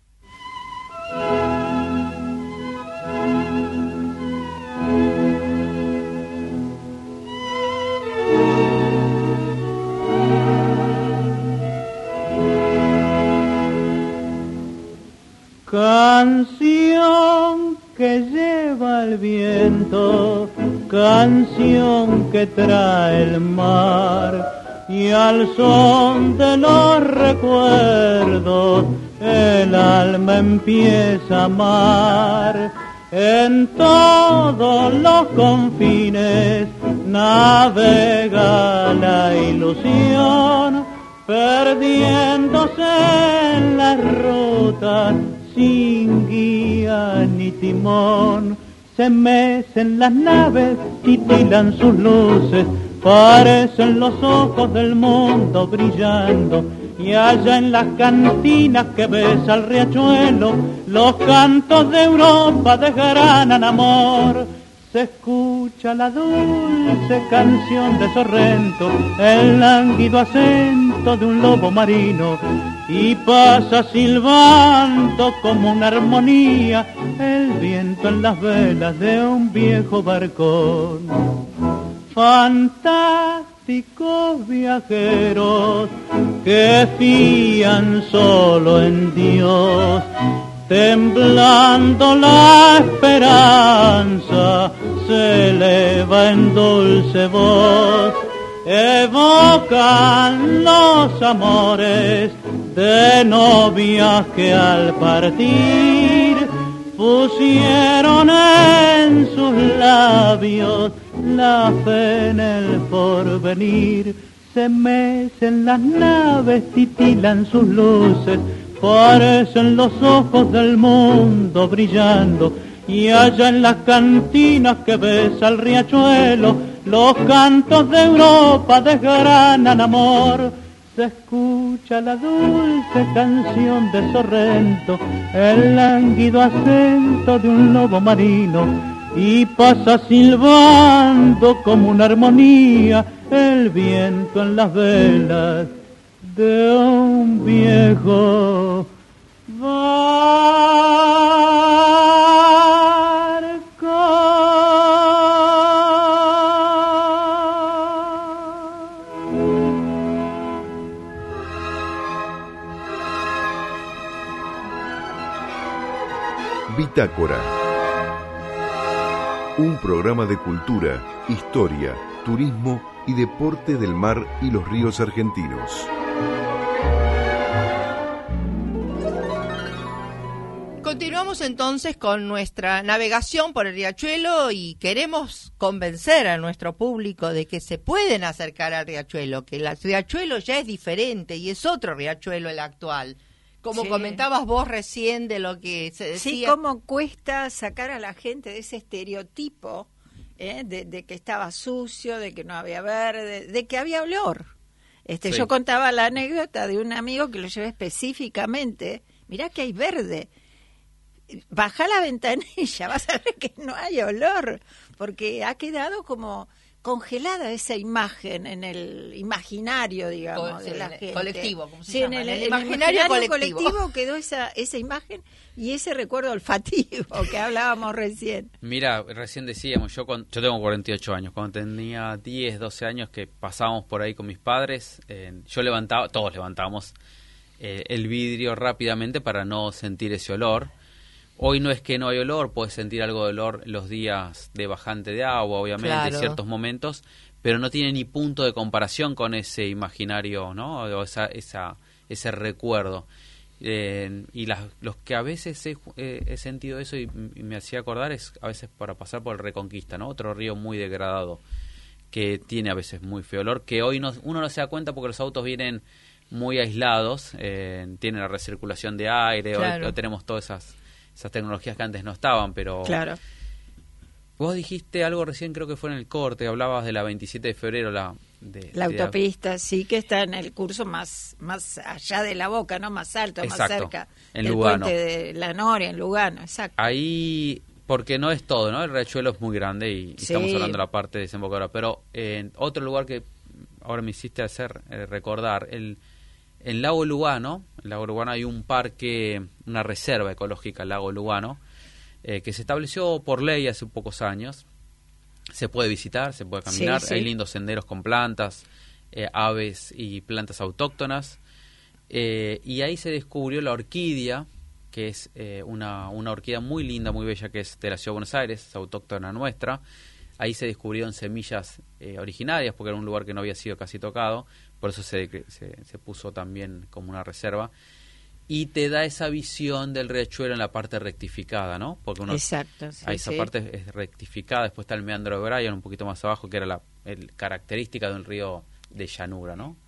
Canción que lleva el viento, canción que trae el mar, y al son de los recuerdos el alma empieza a amar. En todos los confines navega la ilusión, perdiéndose en las rutas sin guía ni timón. Se mecen las naves, titilan sus luces, parecen los ojos del mundo brillando. Y allá en las cantinas que besa el riachuelo, los cantos de Europa desgranan amor. Se escucha la dulce canción de Sorrento, el lánguido acento de un lobo marino, y pasa silbando como una armonía el viento en las velas de un viejo barcón. Fantásticos viajeros que fían solo en Dios, temblando la esperanza se eleva en dulce voz, evocan los amores de novias que al partir pusieron en sus labios la fe en el porvenir. Se mecen las naves, titilan sus luces, parecen los ojos del mundo brillando. Y allá en las cantinas que besa el riachuelo, los cantos de Europa desgranan amor. Se escucha la dulce canción de Sorrento, el lánguido acento de un lobo marino, y pasa silbando como una armonía el viento en las velas de un viejo Bitácora. Un programa de cultura, historia, turismo y deporte del mar y los ríos argentinos. Continuamos entonces con nuestra navegación por el riachuelo y queremos convencer a nuestro público de que se pueden acercar al riachuelo, que el riachuelo ya es diferente y es otro riachuelo el actual. Como comentabas vos recién de lo que se decía. Sí, cómo cuesta sacar a la gente de ese estereotipo de que estaba sucio, de que no había verde, de que había olor. Yo contaba la anécdota de un amigo que lo llevé específicamente. Mirá que hay verde. Bajá la ventanilla, vas a ver que no hay olor, porque ha quedado como congelada esa imagen en el imaginario, digamos, de la gente. Colectivo, como se sí, llama. En el imaginario colectivo quedó esa imagen y ese recuerdo olfativo que hablábamos recién. Mira, recién decíamos, yo tengo 48 años, cuando tenía 10, 12 años que pasábamos por ahí con mis padres, todos levantábamos el vidrio rápidamente para no sentir ese olor. Hoy no es que no hay olor, puedes sentir algo de olor los días de bajante de agua, obviamente, claro, en ciertos momentos, pero no tiene ni punto de comparación con ese imaginario, ¿no? O ese recuerdo. Y los que a veces he sentido eso y me hacía acordar es a veces para pasar por el Reconquista, ¿no? Otro río muy degradado que tiene a veces muy feo olor, que hoy uno no se da cuenta porque los autos vienen muy aislados, tienen la recirculación de aire, claro, hoy tenemos todas esas tecnologías que antes no estaban, pero... Claro. Vos dijiste algo recién, creo que fue en el corte, hablabas de la 27 de febrero, la autopista, sí, que está en el curso más allá de la Boca, ¿no? Más alto, exacto, más cerca en del Lugano, puente de la Noria, en Lugano, exacto. Ahí, porque no es todo, ¿no? El riachuelo es muy grande y sí, estamos hablando de la parte desembocadora, pero en otro lugar que ahora me hiciste hacer recordar, en Lago Lugano hay un parque, una reserva ecológica, el Lago Lugano, que se estableció por ley hace pocos años. Se puede visitar, se puede caminar, sí, sí, hay lindos senderos con plantas, aves y plantas autóctonas, y ahí se descubrió la orquídea, que es una orquídea muy linda, muy bella, que es de la Ciudad de Buenos Aires, es autóctona nuestra. Ahí se descubrieron semillas originarias, porque era un lugar que no había sido casi tocado, por eso se puso también como una reserva. Y te da esa visión del riachuelo en la parte rectificada, ¿no? Porque exacto, sí, esa parte es rectificada, después está el meandro de Bryan un poquito más abajo, que era la característica de un río de llanura, ¿no?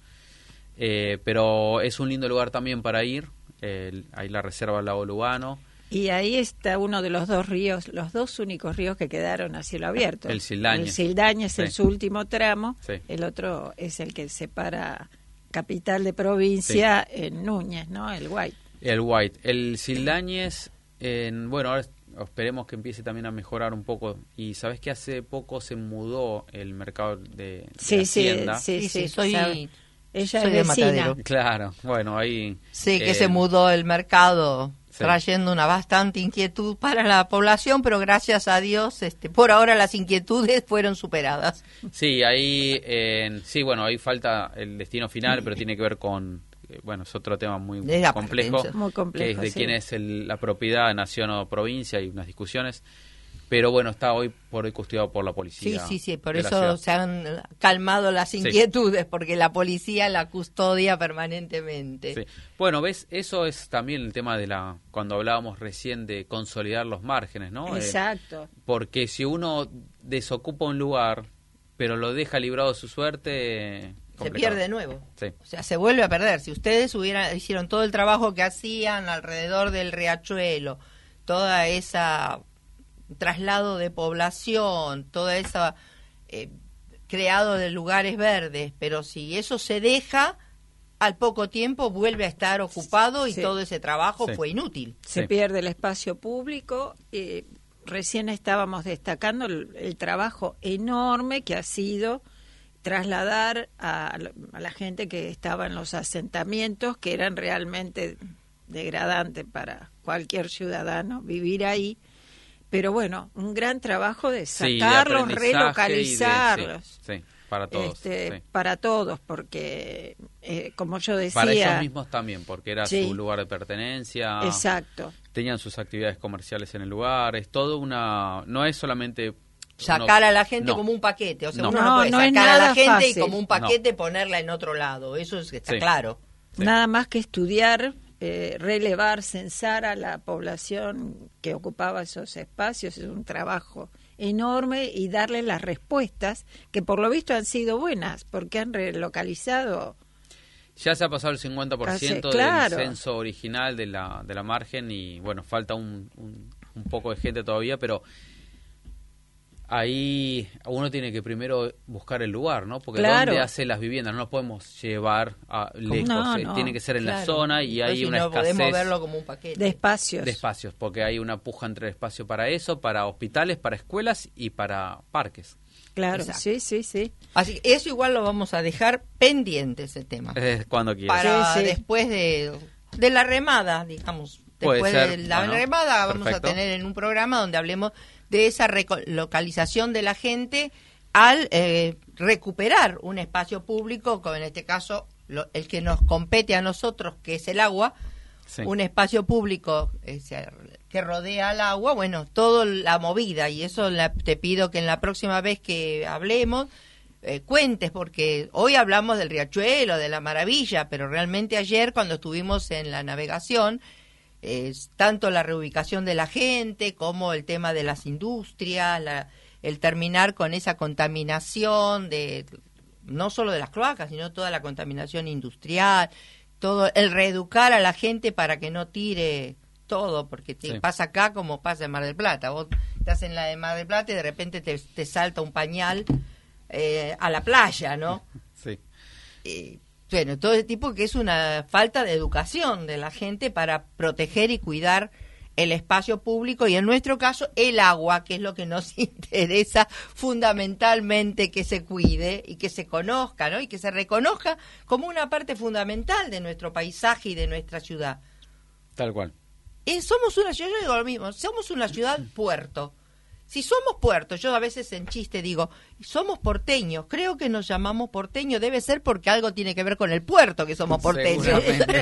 Pero es un lindo lugar también para ir, ahí la reserva del Lago Lugano. Y ahí está uno de los dos ríos, los dos únicos ríos que quedaron a cielo abierto. El Sildañez. El Sildañez sí, es su último tramo, sí, el otro es el que separa capital de provincia, sí, en Núñez, ¿no? El White. El Sildañez, bueno, ahora esperemos que empiece también a mejorar un poco. Y sabes que hace poco se mudó el mercado de Hacienda. Sí, soy ella soy es de vecina. Matadero. Claro, bueno, ahí... Sí, que se mudó el mercado, sí, trayendo una bastante inquietud para la población, pero gracias a Dios, por ahora las inquietudes fueron superadas. Sí, ahí, sí, bueno, ahí falta el destino final, pero tiene que ver con, bueno, es otro tema muy complejo, que es de sí, quién es la propiedad, nación o provincia, hay unas discusiones, pero bueno, está hoy por hoy custodiado por la policía. Sí, por eso se han calmado las inquietudes, sí, porque la policía la custodia permanentemente. Sí. Bueno, ves, eso es también el tema de cuando hablábamos recién de consolidar los márgenes, ¿no? Exacto. Porque si uno desocupa un lugar, pero lo deja librado de su suerte... Se pierde de nuevo. Sí. O sea, se vuelve a perder. Si ustedes hicieron todo el trabajo que hacían alrededor del riachuelo, toda esa traslado de población, toda esa creado de lugares verdes, pero si eso se deja, al poco tiempo vuelve a estar ocupado y sí, todo ese trabajo sí, fue inútil. Se pierde el espacio público. Recién estábamos destacando el trabajo enorme que ha sido trasladar a la gente que estaba en los asentamientos, que eran realmente degradantes para cualquier ciudadano vivir ahí. Pero bueno, un gran trabajo de sacarlos, sí, relocalizarlos. Sí, para todos. Sí. Para todos, porque como yo decía... Para ellos mismos también, porque era sí, su lugar de pertenencia. Exacto. Tenían sus actividades comerciales en el lugar. Es todo no es solamente... Sacar a la gente como un paquete. O sea, uno no puede sacar a la gente fácil, y como un paquete ponerla en otro lado. Eso está claro. Sí. Nada más que estudiar... relevar, censar a la población que ocupaba esos espacios, es un trabajo enorme, y darle las respuestas que por lo visto han sido buenas, porque han relocalizado. Ya se ha pasado el 50% claro, del censo original de la margen, y bueno, falta un poco de gente todavía, pero Ahí uno tiene que primero buscar el lugar, ¿no? Porque claro. ¿dónde hace las viviendas? No lo podemos llevar lejos, no, tiene que ser en claro. la zona y hay una escasez podemos verlo como un paquete. De espacios. de espacios, porque hay una puja entre el espacio para eso, para hospitales, para escuelas y para parques. Claro, Exacto. sí. Así que eso igual lo vamos a dejar pendiente, ese tema. Cuando quieras. Para Sí. después de la remada, digamos. Puede Después ser, de la bueno, remada vamos perfecto. a tener en un programa donde hablemos de esa localización de la gente al recuperar un espacio público, como en este caso el que nos compete a nosotros, que es el agua, Sí. un espacio público que rodea al agua, bueno, toda la movida, y eso te pido que en la próxima vez que hablemos cuentes, porque hoy hablamos del riachuelo, de la maravilla, pero realmente ayer cuando estuvimos en la navegación, tanto la reubicación de la gente como el tema de las industrias, el terminar con esa contaminación no solo de las cloacas, sino toda la contaminación industrial, todo el reeducar a la gente para que no tire todo, porque Sí. pasa acá como pasa en Mar del Plata. Vos estás en la de Mar del Plata y de repente te salta un pañal a la playa, ¿no? Sí. Bueno, todo ese tipo que es una falta de educación de la gente para proteger y cuidar el espacio público y en nuestro caso el agua, que es lo que nos interesa fundamentalmente que se cuide y que se conozca, ¿no? Y que se reconozca como una parte fundamental de nuestro paisaje y de nuestra ciudad. Tal cual. Somos una ciudad, yo digo lo mismo, somos una ciudad puerto. Si somos puertos, yo a veces en chiste digo, somos porteños, creo que nos llamamos porteños, debe ser porque algo tiene que ver con el puerto que somos porteños. Seguramente.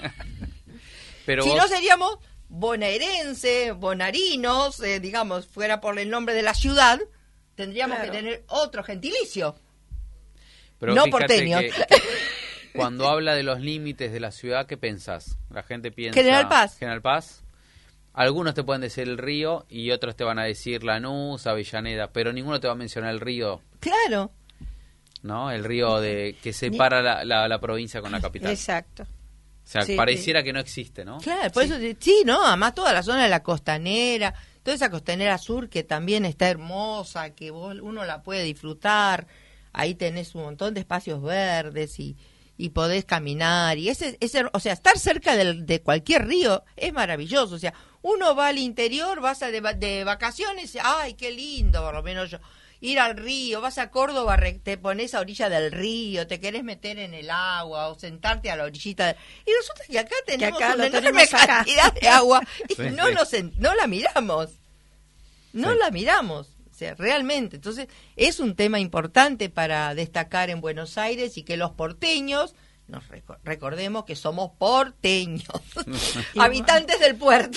Pero Si vos- no seríamos bonaerenses, bonarinos, digamos, fuera por el nombre de la ciudad, tendríamos Claro. que tener otro gentilicio. pero no fíjate porteños. que cuando habla de los límites de la ciudad, ¿qué pensás? La gente piensa... General Paz. General Paz. Algunos te pueden decir el río y otros te van a decir Lanús, Avellaneda, pero ninguno te va a mencionar el río, Claro. ¿no? El río que separa la provincia con la capital. Exacto. O sea, Sí, pareciera que no existe, ¿no? Claro, por eso, sí, ¿no? Además toda la zona de la costanera, toda esa costanera sur que también está hermosa, que uno la puede disfrutar, ahí tenés un montón de espacios verdes y podés caminar, y o sea, estar cerca de cualquier río es maravilloso, o sea, uno va al interior, vas de vacaciones, ay, qué lindo, por lo menos yo, ir al río, vas a Córdoba, te pones a orilla del río, te querés meter en el agua o sentarte a la orillita. Y resulta que acá tenemos acá una lo enorme tenemos acá. cantidad de agua y Sí, no la miramos. No Sí. la miramos. O sea, realmente. Entonces, es un tema importante para destacar en Buenos Aires y que los porteños, recordemos que somos porteños, habitantes del puerto.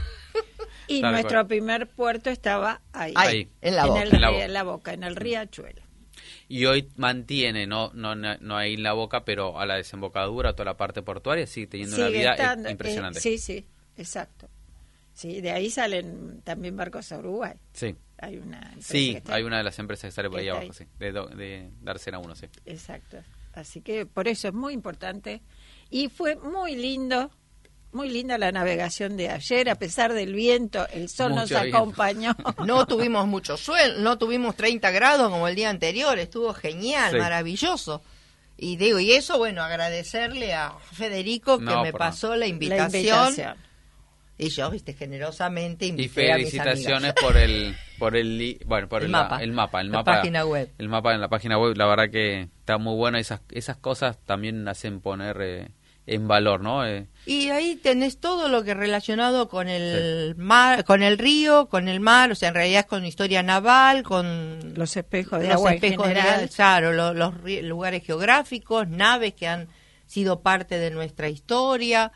Y Tal nuestro cual. primer puerto estaba ahí. Ahí, en la en boca. el En la río- Boca. en la boca, en el riachuelo. Y hoy mantiene, no ahí en la boca, pero a la desembocadura, toda la parte portuaria, sigue teniendo una Sigue vida estando, impresionante. sí, exacto. Sí, de ahí salen también barcos a Uruguay. Sí. Hay una empresa Sí, que está hay ahí. una de las empresas que sale por Que ahí está abajo, sí, de Dársena 1, sí. Exacto. Así que por eso es muy importante. Y fue muy linda la navegación de ayer, a pesar del viento, el sol nos Mucho viento. acompañó. No tuvimos mucho suelo, no tuvimos 30 grados como el día anterior, estuvo genial, Sí. maravilloso. Y eso, bueno, agradecerle a Federico que No, me por pasó la La invitación. invitación. Y yo, generosamente Y invité a mis felicitaciones amigas. por El mapa. el La página web. El mapa en la página web, la verdad que está muy bueno. Esas cosas también hacen poner en valor, ¿no? Y ahí tenés todo lo que relacionado con el mar, con el río, con el mar, o sea, en realidad es con historia naval, con Los espejos de los agua en espejos general. claro, lugares geográficos, naves que han sido parte de nuestra historia.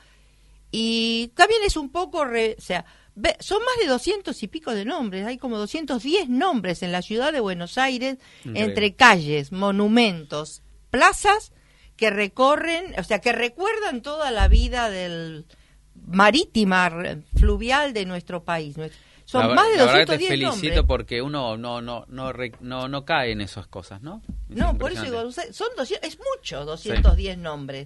Y también es un poco, son más de 200 y pico de nombres, hay como 210 nombres en la ciudad de Buenos Aires, Increíble. entre calles, monumentos, plazas que recorren, o sea, que recuerdan toda la vida del marítima, fluvial de nuestro país. Son más de la verdad que te 210 felicito nombres. porque uno no cae en esas cosas, ¿no? Es No, por eso digo, impresionante. son 200, es mucho, 210 nombres.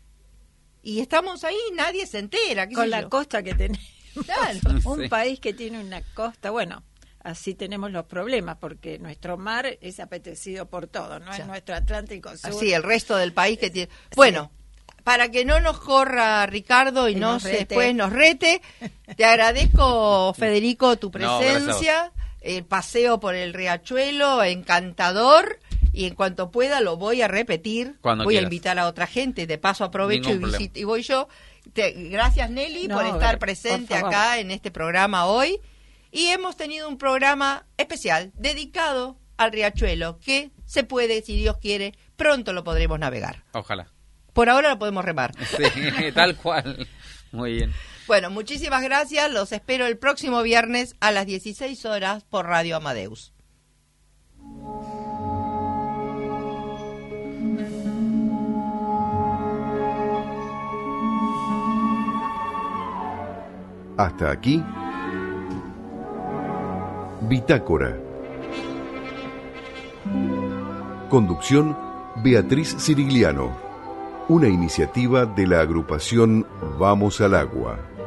Y estamos ahí, nadie se entera. ¿qué Con sé la yo? costa que tenemos. Claro. Un Sí. país que tiene una costa, bueno, así tenemos los problemas, porque nuestro mar es apetecido por todo, no es nuestro Atlántico Sur. Así, el resto del país que tiene... Bueno, para que no nos corra Ricardo y después nos rete, te agradezco, Federico, tu presencia, el paseo por el riachuelo, encantador, y en cuanto pueda lo voy a repetir, voy a invitar a otra gente, de paso aprovecho y voy yo. Gracias, Nelly, por estar presente acá en este programa hoy. Y hemos tenido un programa especial dedicado al riachuelo, que se puede, si Dios quiere, pronto lo podremos navegar. Ojalá. Por ahora lo podemos remar. Sí, tal cual. Muy bien. Bueno, muchísimas gracias. Los espero el próximo viernes a las 16 horas por Radio Amadeus. Hasta aquí, Bitácora. Conducción, Beatriz Cirigliano. Una iniciativa de la agrupación Vamos al Agua.